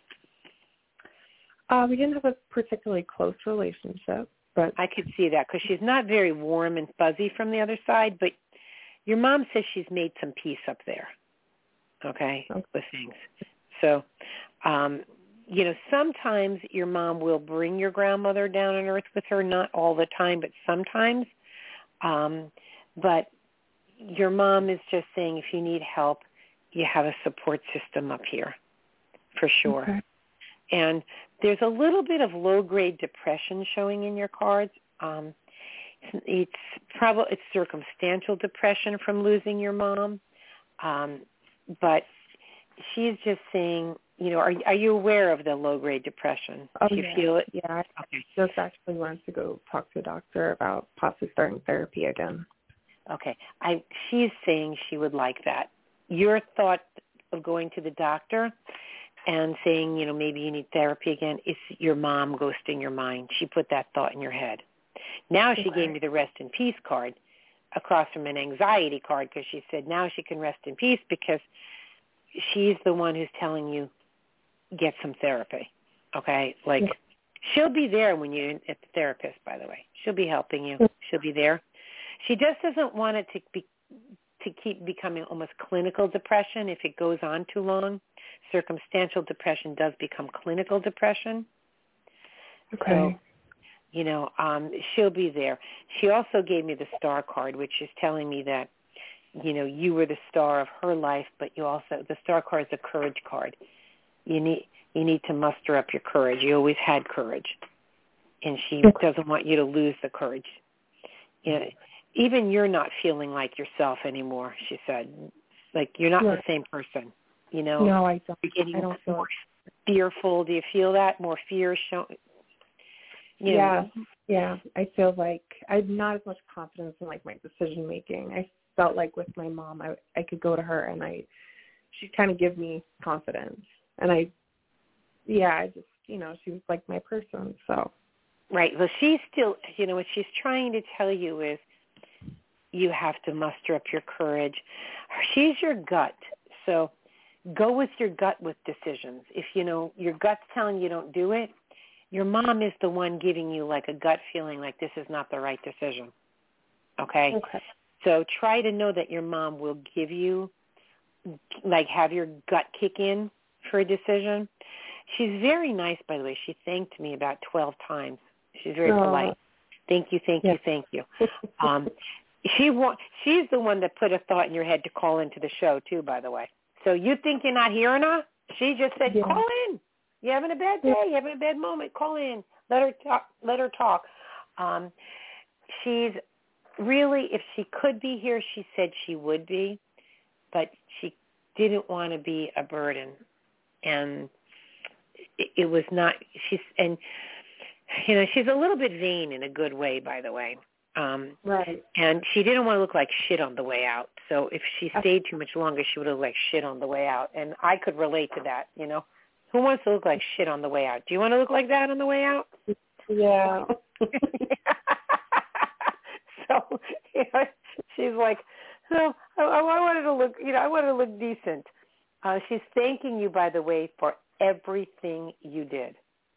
Uh, we didn't have a particularly close relationship, but I could see that because she's not very warm and fuzzy from the other side, but your mom says she's made some peace up there, okay, okay. with things. So, um, you know, sometimes your mom will bring your grandmother down on earth with her, not all the time, but sometimes. Um, but your mom is just saying if you need help, you have a support system up here, for sure. Okay. And there's a little bit of low-grade depression showing in your cards. Um, it's, it's probably it's circumstantial depression from losing your mom, um, but she's just saying, you know, are are you aware of the low-grade depression? Oh, Do you yeah. feel it? Yeah, I okay. just actually wanted to go talk to a doctor about possibly starting therapy again. Okay. I she's saying she would like that. Your thought of going to the doctor and saying, you know, maybe you need therapy again, is your mom ghosting your mind. She put that thought in your head. Now she okay. gave me the rest in peace card across from an anxiety card because she said now she can rest in peace because she's the one who's telling you get some therapy, okay? Like, yeah. She'll be there when you're at the therapist, by the way. She'll be helping you. She'll be there. She just doesn't want it to be to keep becoming almost clinical depression if it goes on too long. Circumstantial depression does become clinical depression. Okay. So, you know, um, she'll be there. She also gave me the star card, which is telling me that, you know, you were the star of her life, but you also, the star card is a courage card. You need you need to muster up your courage. You always had courage, and she okay. doesn't want you to lose the courage. You know, even you're not feeling like yourself anymore, she said. Like, you're not right. the same person, you know? No, I don't. You're getting I don't feel more fearful. Do you feel that? More fear showing? You yeah, know. yeah. I feel like I have not as much confidence in, like, my decision-making. I felt like with my mom, I, I could go to her, and I she'd kind of give me confidence. And I, yeah, I just, you know, she was like my person, so. Right. Well, she's still, you know, what she's trying to tell you is you have to muster up your courage. She's your gut. So go with your gut with decisions. If, you know, your gut's telling you don't do it, your mom is the one giving you like a gut feeling like this is not the right decision. Okay? Okay. So try to know that your mom will give you, like have your gut kick in for a decision. She's very nice, by the way. She thanked me about twelve times. She's very oh. polite. Thank you, thank yeah. you, thank you. Um, she wa- She's the one that put a thought in your head to call into the show, too, by the way. So you think you're not hearing her? She just said, yeah. call in. You're having a bad day. You're having a bad moment. Call in. Let her talk. Let her talk. Um, she's really, if she could be here, she said she would be, but she didn't want to be a burden. And it, it was not, she's, and, you know, she's a little bit vain in a good way, by the way. Um, right. And she didn't want to look like shit on the way out. So if she stayed too much longer, she would look like shit on the way out. And I could relate to that, you know. Who wants to look like shit on the way out? Do you want to look like that on the way out? Yeah. So, you know, she's like, no, I, I wanted to look, you know, I wanted to look decent. Uh, she's thanking you, by the way, for everything you did.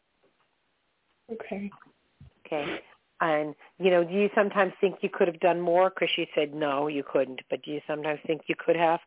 Okay. Okay. And, you know, do you sometimes think you could have done more? Because she said, no, you couldn't. But do you sometimes think you could have?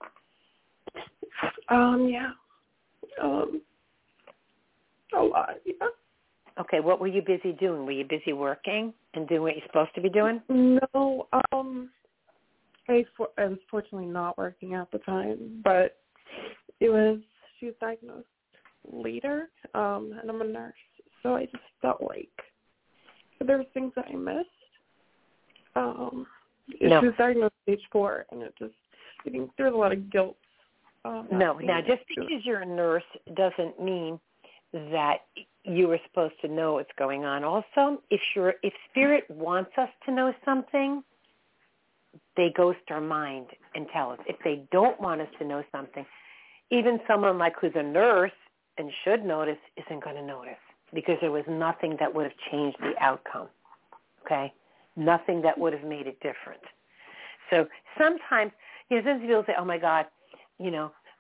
Um, yeah. Um, a lot, yeah. Okay, what were you busy doing? Were you busy working and doing what you're supposed to be doing? No, um, I, for, I was fortunately not working at the time, but it was, she was diagnosed later, um, and I'm a nurse, so I just felt like there were things that I missed. Um, no. She was diagnosed stage four, and it just, I think there was a lot of guilt. Um, no, now just because you're a nurse doesn't mean that you were supposed to know what's going on. Also, if you're, if spirit wants us to know something, they ghost our mind and tell us. If they don't want us to know something, even someone like who's a nurse and should notice isn't going to notice because there was nothing that would have changed the outcome, okay? Nothing that would have made it different. So sometimes, you know, sometimes people say, oh, my God, you know,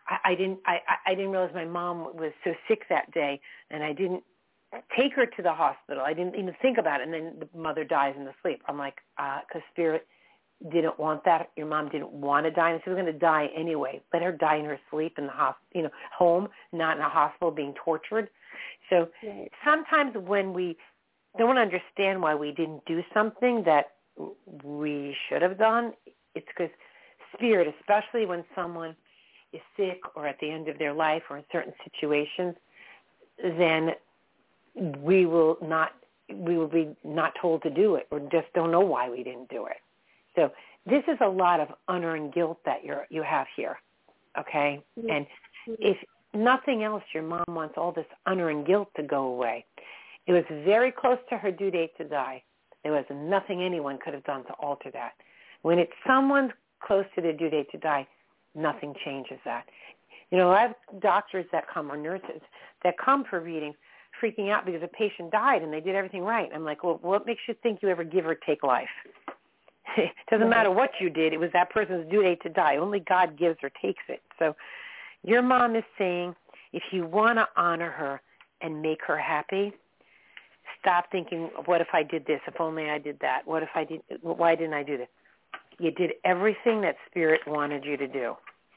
I, I didn't I, I didn't realize my mom was so sick that day, and I didn't take her to the hospital. I didn't even think about it, and then the mother dies in the sleep. I'm like, because uh, Spirit didn't want that. Your mom didn't want to die, and she was going to die anyway. Let her die in her sleep in the hosp- you know, home, not in a hospital being tortured. So right. Sometimes when we don't understand why we didn't do something that we should have done, it's because Spirit, especially when someone is sick or at the end of their life or in certain situations, then we will not we will be not told to do it or just don't know why we didn't do it. So this is a lot of unearned guilt that you're you have here, okay? Mm-hmm. And if nothing else, your mom wants all this unearned guilt to go away. It was very close to her due date to die. There was nothing anyone could have done to alter that. When it's someone close to their due date to die, nothing changes that. You know, I have doctors that come or nurses that come for readings freaking out because a patient died and they did everything right. I'm like, well, what makes you think you ever give or take life? It doesn't right. matter what you did. It was that person's due date to die. Only God gives or takes it. So your mom is saying if you want to honor her and make her happy, stop thinking, what if I did this? If only I did that. What if I did? Why didn't I do this? You did everything that Spirit wanted you to do.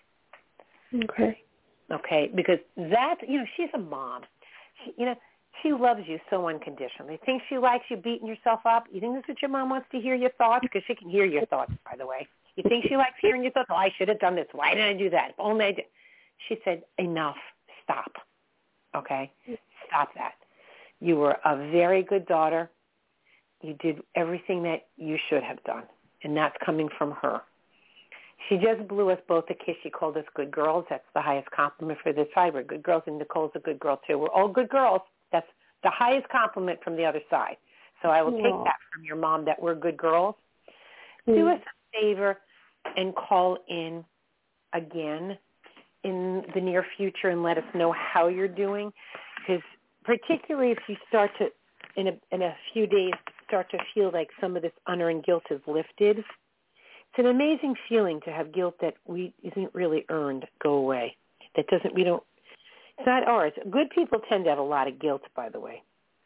Okay. Okay, because that, you know, she's a mom. She, you know, she loves you so unconditionally. Think she likes you beating yourself up? You think that's what your mom wants to hear your thoughts? Because she can hear your thoughts, by the way. You think she likes hearing your thoughts? Oh, I should have done this. Why didn't I do that? If only I did. She said, enough. Stop. Okay? Stop that. You were a very good daughter. You did everything that you should have done, and that's coming from her. She just blew us both a kiss. She called us good girls. That's the highest compliment for this side. We're good girls, and Nicole's a good girl, too. We're all good girls. That's the highest compliment from the other side. So I will take that from your mom that we're good girls. Mm. Do us a favor and call in again in the near future and let us know how you're doing, because particularly if you start to, in a, in a few days, start to feel like some of this unearned guilt is lifted. It's an amazing feeling to have guilt that we isn't really earned go away. That doesn't, we don't, it's not ours. Good people tend to have a lot of guilt, by the way.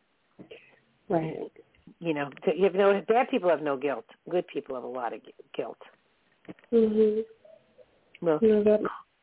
Right. You know, you have no, bad people have no guilt. Good people have a lot of guilt. Mm-hmm. Well, no, that...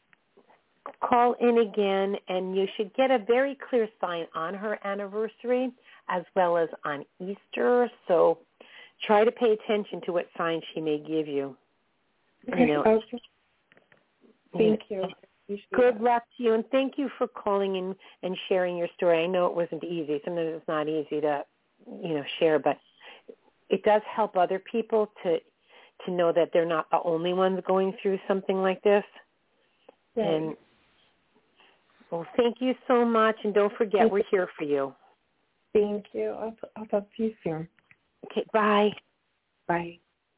call in again, and you should get a very clear sign on her anniversary as well as on Easter. So try to pay attention to what sign she may give you. Okay. You know, okay. Thank you. you. Good luck to you, and thank you for calling in and sharing your story. I know it wasn't easy. Sometimes it's not easy to, you know, share, but it does help other people to to know that they're not the only ones going through something like this. Right. And well, thank you so much, and don't forget we're here for you. Thank you. I'll, I'll talk to you soon. Okay, bye. Bye.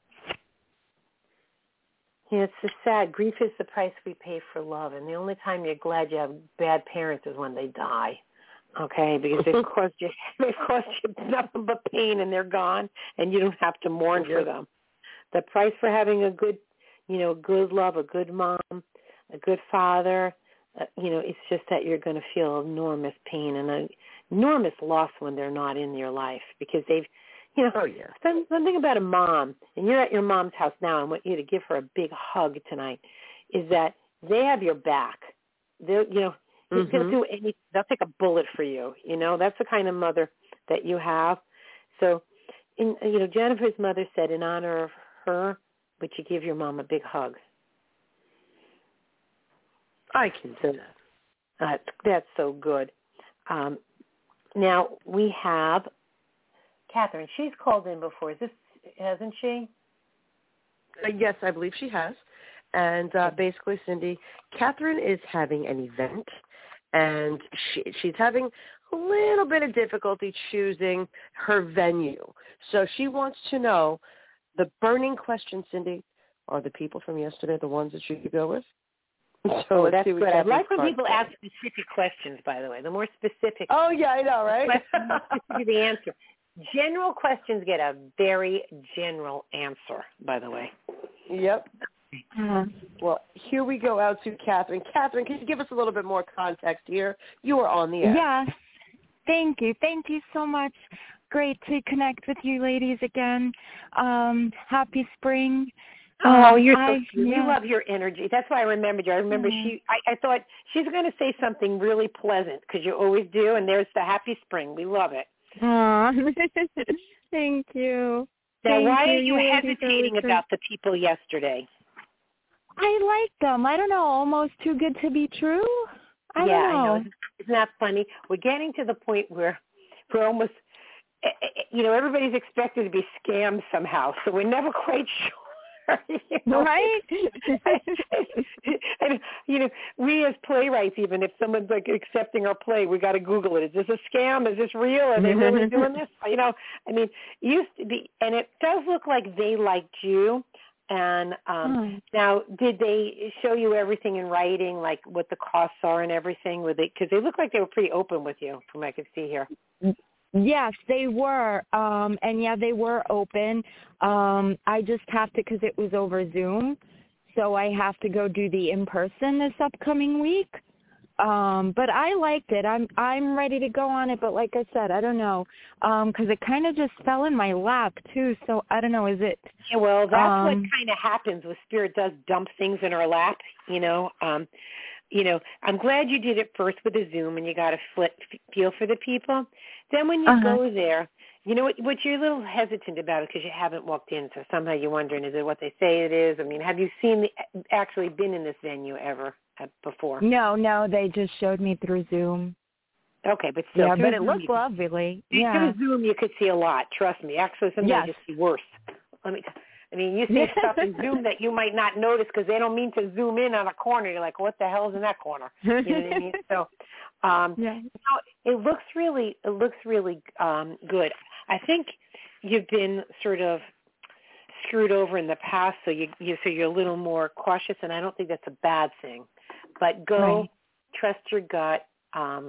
You know, it's so sad. Grief is the price we pay for love, and the only time you're glad you have bad parents is when they die, okay? Because they've caused you, they've caused you nothing but pain, and they're gone, and you don't have to mourn yeah. for them. The price for having a good, you know, good love, a good mom, a good father, uh, you know, it's just that you're going to feel enormous pain and an enormous loss when they're not in your life because they've, you know, oh, yeah. something about a mom, and you're at your mom's house now, and I want you to give her a big hug tonight, is that they have your back. They're, you know, mm-hmm. they'll do anything. They'll take a bullet for you. You know, that's the kind of mother that you have. So, in, you know, Jennifer's mother said, in honor of her, would you give your mom a big hug? I can do that. Uh, that's so good. Um, now, we have Catherine. She's called in before. Is this, hasn't she? Uh, yes, I believe she has. And uh, basically, Cindy, Catherine is having an event, and she, she's having a little bit of difficulty choosing her venue. So she wants to know the burning question, Cindy, are the people from yesterday the ones that she could go with? So oh, let's that's see what good. I like when cards people say. ask specific questions, by the way. The more specific. Oh, yeah, I know, right? The specific the answer. General questions get a very general answer, by the way. Yep. Uh, well, here we go out to Catherine. Catherine, can you give us a little bit more context here? You are on the air. Yes. Thank you. Thank you so much. Great to connect with you ladies again. Um, happy spring. Oh, um, you're so I, sweet. yeah. We love your energy. That's why I remembered you. I remember Mm. she. I, I thought she's going to say something really pleasant because you always do. And there's the happy spring. We love it. Aw. Thank you. Now, Thank why you. are you, you ladies are hesitating really about the people yesterday? I like them. I don't know. Almost too good to be true. I yeah, don't know. I know. Isn't that funny? We're getting to the point where we're almost, you know, everybody's expected to be scammed somehow, so we're never quite sure. You know? Right? And, you know, we as playwrights, even if someone's like accepting our play, we got to Google it. Is this a scam? Is this real? Are they really doing this? You know, I mean, it used to be, and it does look like they liked you. And um, Hmm. now, did they show you everything in writing, like what the costs are and everything? With it, because they look like they were pretty open with you, from what I could see here. Yes, they were. Um, and, yeah, they were open. Um, I just have to, because it was over Zoom, so I have to go do the in-person this upcoming week. Um, but I liked it. I'm I'm ready to go on it, but like I said, I don't know, because it kind of just fell in my lap, too. So I don't know, is it? Yeah, well, that's um, what kind of happens when Spirit does dump things in our lap, you know. Um, you know, I'm glad you did it first with a Zoom and you got a flip feel for the people. Then when you uh-huh. go there, you know what, what you're a little hesitant about it because you haven't walked in, so somehow you're wondering, is it what they say it is? I mean, have you seen the, actually been in this venue ever uh, before? No, no, they just showed me through Zoom. Okay, but still. Yeah, but it Zoom, looked you, lovely. Through Yeah. Zoom, you could see a lot. Trust me. Actually, sometimes Yes. you see worse. Let me. I mean, you see stuff in Zoom that you might not notice because they don't mean to zoom in on a corner. You're like, what the hell is in that corner? You know what I mean? So, um, yeah. you know, it looks really, it looks really um, good. I think you've been sort of screwed over in the past, so you, you so you're a little more cautious, and I don't think that's a bad thing. But go, Right. trust your gut, um,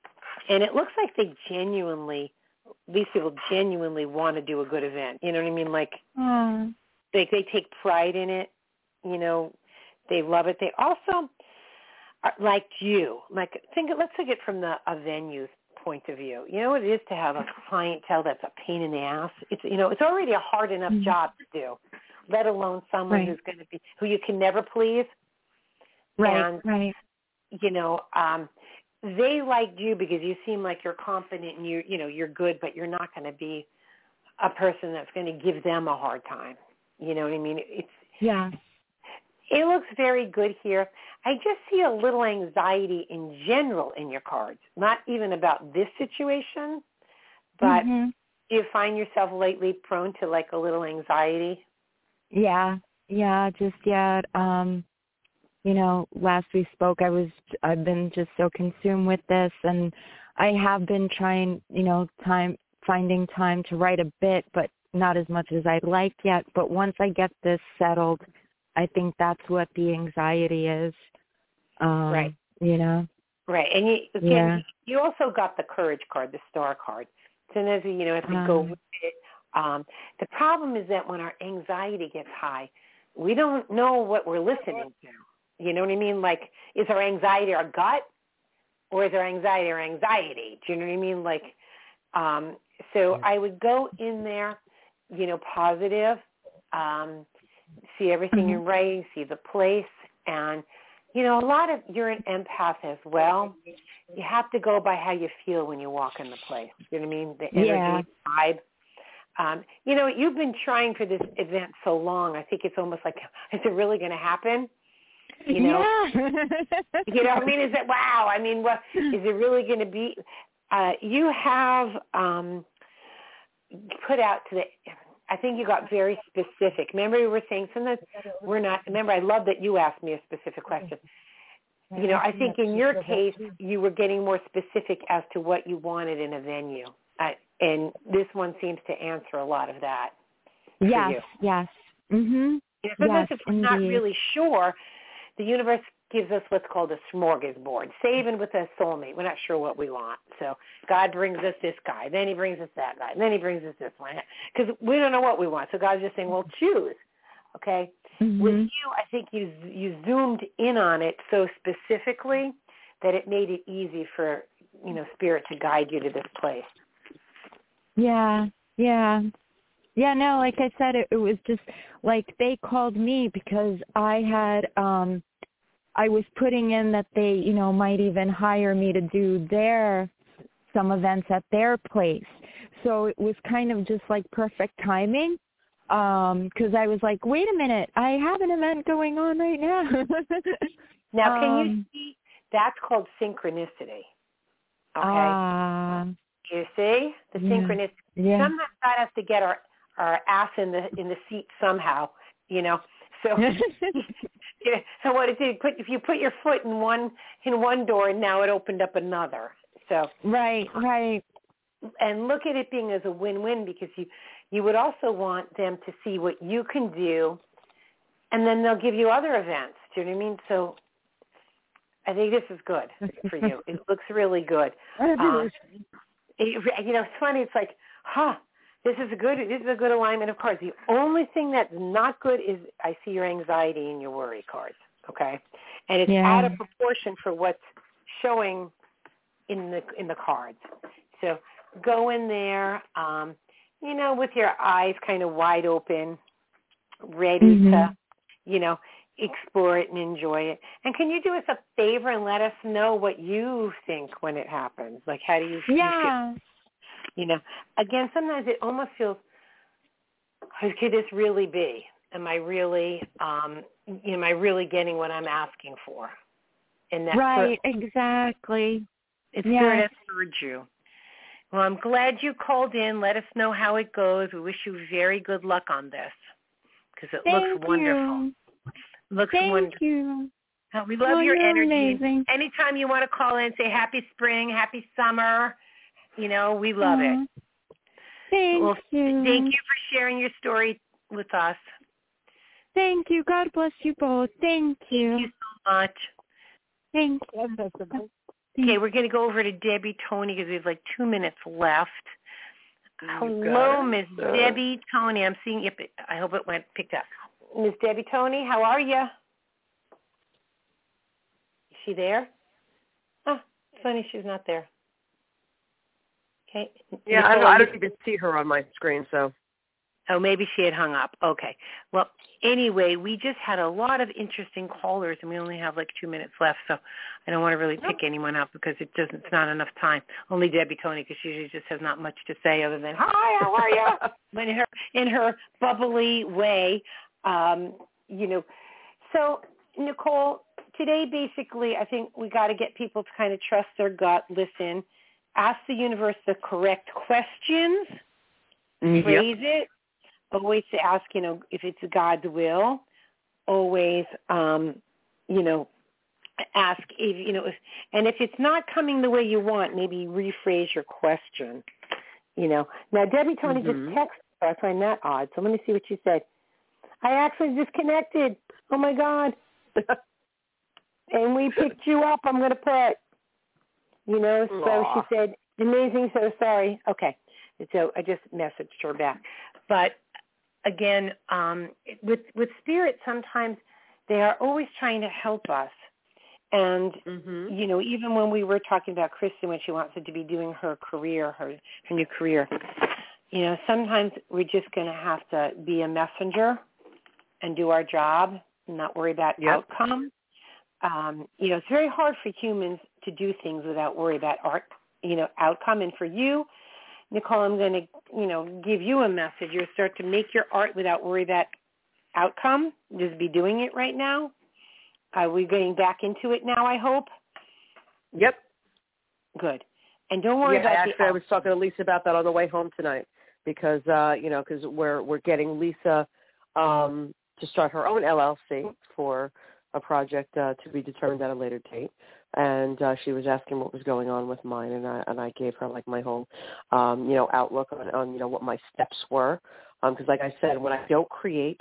and it looks like they genuinely, these people genuinely want to do a good event. You know what I mean? Like. Oh. They they take pride in it, you know. They love it. They also are like you. Like think. Let's take it from the a venue's point of view. You know what it is to have a clientele that's a pain in the ass. It's you know it's already a hard enough mm-hmm. job to do, let alone someone right. who's going to be who you can never please. Right. And, right. You know, um, they liked you because you seem like you're confident and you you know you're good, but you're not going to be a person that's going to give them a hard time. You know what I mean? It's yeah. It looks very good here. I just see a little anxiety in general in your cards, not even about this situation, but mm-hmm. do you find yourself lately prone to like a little anxiety? Yeah, yeah, just yeah. Um, you know, last we spoke, I was I've been just so consumed with this, and I have been trying, you know, time finding time to write a bit, but not as much as I'd like yet, but once I get this settled, I think that's what the anxiety is. Um, right. You know? Right. And you, again, yeah. you also got the courage card, the star card. So as you know, if we um, go with it, um, the problem is that when our anxiety gets high, we don't know what we're listening to. You know what I mean? Like, is our anxiety our gut, or is our anxiety our anxiety? Do you know what I mean? Like, um, so I would go in there, you know, positive, um, see everything mm-hmm. in writing, see the place, and, you know, a lot of, you're an empath as well. You have to go by how you feel when you walk in the place. You know what I mean? The energy, yeah. vibe. Um, you know, you've been trying for this event so long, I think it's almost like, is it really going to happen? You know? Yeah. You know what I mean? Is it, wow, I mean, what, is it really going to be? Uh, you have um, put out to the, I think you got very specific. Remember we were saying sometimes we're not, remember I love that you asked me a specific question. You know, I think in your case you were getting more specific as to what you wanted in a venue. Uh, and this one seems to answer a lot of that. Yes, you. yes. Mm-hmm. You know, sometimes yes, if we're indeed. not really sure, the universe gives us what's called a smorgasbord. Saving with a soulmate. We're not sure what we want. So God brings us this guy. Then he brings us that guy. And then he brings us this one. Because we don't know what we want. So God's just saying, well, choose. okay? Mm-hmm. With you, I think you you zoomed in on it so specifically that it made it easy for, you know, Spirit to guide you to this place. Yeah, yeah. Yeah, no, like I said, it, it was just like they called me because I had, um, I was putting in that they, you know, might even hire me to do their, some events at their place. So it was kind of just like perfect timing. Um, 'cause I was like, wait a minute, I have an event going on right now. Now, can um, you see, that's called synchronicity, okay? Ah. Uh, you see? The yeah. synchronicity. Yeah. Sometimes God has to get our, our ass in the in the seat somehow, you know. So, yeah, so what it did, put if you put your foot in one in one door, and now it opened up another. So right, right. And look at it being as a win-win, because you you would also want them to see what you can do, and then they'll give you other events. Do you know what I mean? So I think this is good for you. It looks really good. Um, it, you know, it's funny. It's like, huh, this is a good, this is a good alignment of cards. The only thing that's not good is I see your anxiety and your worry cards, okay? And it's yeah. out of proportion for what's showing in the in the cards. So go in there, um, you know, with your eyes kind of wide open, ready mm-hmm. to, you know, explore it and enjoy it. And can you do us a favor and let us know what you think when it happens? Like, how do you, yeah. you feel? You know, again, sometimes it almost feels, could this really be? Am I really, um, am I really getting what I'm asking for? And that right, sort of, exactly. It's yes. sort of heard you. Well, I'm glad you called in. Let us know how it goes. We wish you very good luck on this, because it Thank looks wonderful. You. Looks Thank wonderful. you. Uh, we love oh, your you're energy. Amazing. Anytime you want to call in, say happy spring, happy summer. You know, we love Aww. it. Thank well, you. Thank you for sharing your story with us. Thank you. God bless you both. Thank you. Thank you so much. Thank you. Okay, we're going to go over to Debbie Tony because we have like two minutes left. You Hello, Miss uh, Debbie Tony. I'm seeing if it, I hope it went picked up. Miss Debbie Tony, how are you? Is she there? Oh, funny, she's not there. Okay. Yeah, Nicole, I don't, I don't even see her on my screen, so. Oh, maybe she had hung up. Okay. Well, anyway, we just had a lot of interesting callers, and we only have like two minutes left, so I don't want to really pick anyone up because it doesn't. It's not enough time. Only Debbie Tony, because she usually just has not much to say other than "Hi, how are you?" But in her in her bubbly way, um, you know. So, Nicole, today basically, I think we got to get people to kind of trust their gut, listen, ask the universe the correct questions, Yep. phrase it. Always to ask, you know, if it's God's will. Always, um, you know, ask if, you know, if, and if it's not coming the way you want, maybe rephrase your question, you know. Now, Debbie Tony mm-hmm. just texted her. I find that odd. So let me see what she said. I actually disconnected. Oh, my God. And we picked you up, I'm going to put. You know, so Aww. she said, amazing, so sorry. Okay. So I just messaged her back. But again, um, with with spirit, sometimes they are always trying to help us. And, mm-hmm. you know, even when we were talking about Kristen, when she wants to be doing her career, her, her new career, you know, sometimes we're just going to have to be a messenger and do our job and not worry about yep. outcome. Um, you know, it's very hard for humans to do things without worry about art, you know, outcome. And for you, Nicole, I'm going to, you know, give you a message. You start to make your art without worry about outcome. Just be doing it right now. Are we getting back into it now, I hope? Yep. Good. And don't worry yeah, about actually, the I was talking to Lisa about that on the way home tonight because, uh, you know, because we're, we're getting Lisa um, to start her own L L C for a project uh, to be determined at a later date. And uh, she was asking what was going on with mine, and I and I gave her like my whole, um, you know, outlook on, on you know what my steps were, because um, like I said, when I don't create,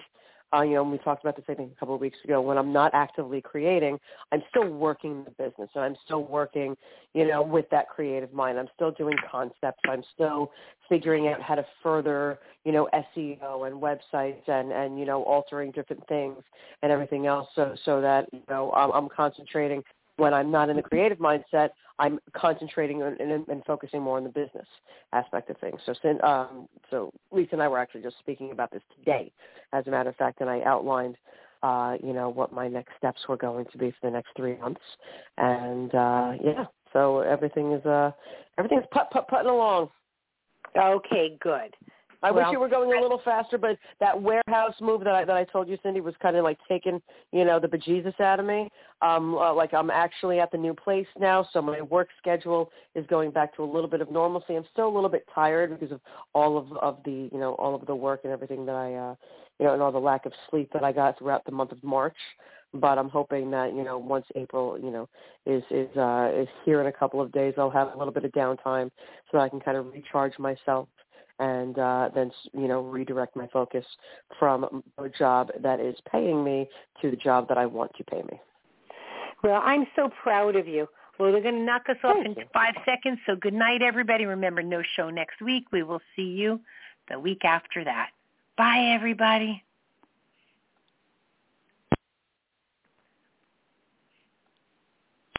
Uh, you know, we talked about this, I think, a couple of weeks ago. When I'm not actively creating, I'm still working the business, and I'm still working, you know, with that creative mind. I'm still doing concepts. I'm still figuring out how to further, you know, S E O and websites and, and you know, altering different things and everything else so, so that, you know, I'm, I'm concentrating. When I'm not in the creative mindset, I'm concentrating on, and, and focusing more on the business aspect of things. So, um, so Lisa and I were actually just speaking about this today, as a matter of fact, and I outlined, uh, you know, what my next steps were going to be for the next three months. And, uh, yeah, so everything is, uh, everything is put, put, putting along. Okay, good. I well, wish you were going a little faster, but that warehouse move that I that I told you, Cindy, was kind of like taking, you know, the bejesus out of me. Um, uh, like I'm actually at the new place now, so my work schedule is going back to a little bit of normalcy. I'm still a little bit tired because of all of of the, you know, all of the work and everything that I, uh, you know, and all the lack of sleep that I got throughout the month of March. But I'm hoping that, you know, once April, you know, is is uh, is here in a couple of days, I'll have a little bit of downtime so that I can kind of recharge myself. And uh, then, you know, redirect my focus from a job that is paying me to the job that I want to pay me. Well, I'm so proud of you. Well, they're going to knock us off Thank in you. five seconds, so good night, everybody. Remember, no show next week. We will see you the week after that. Bye, everybody.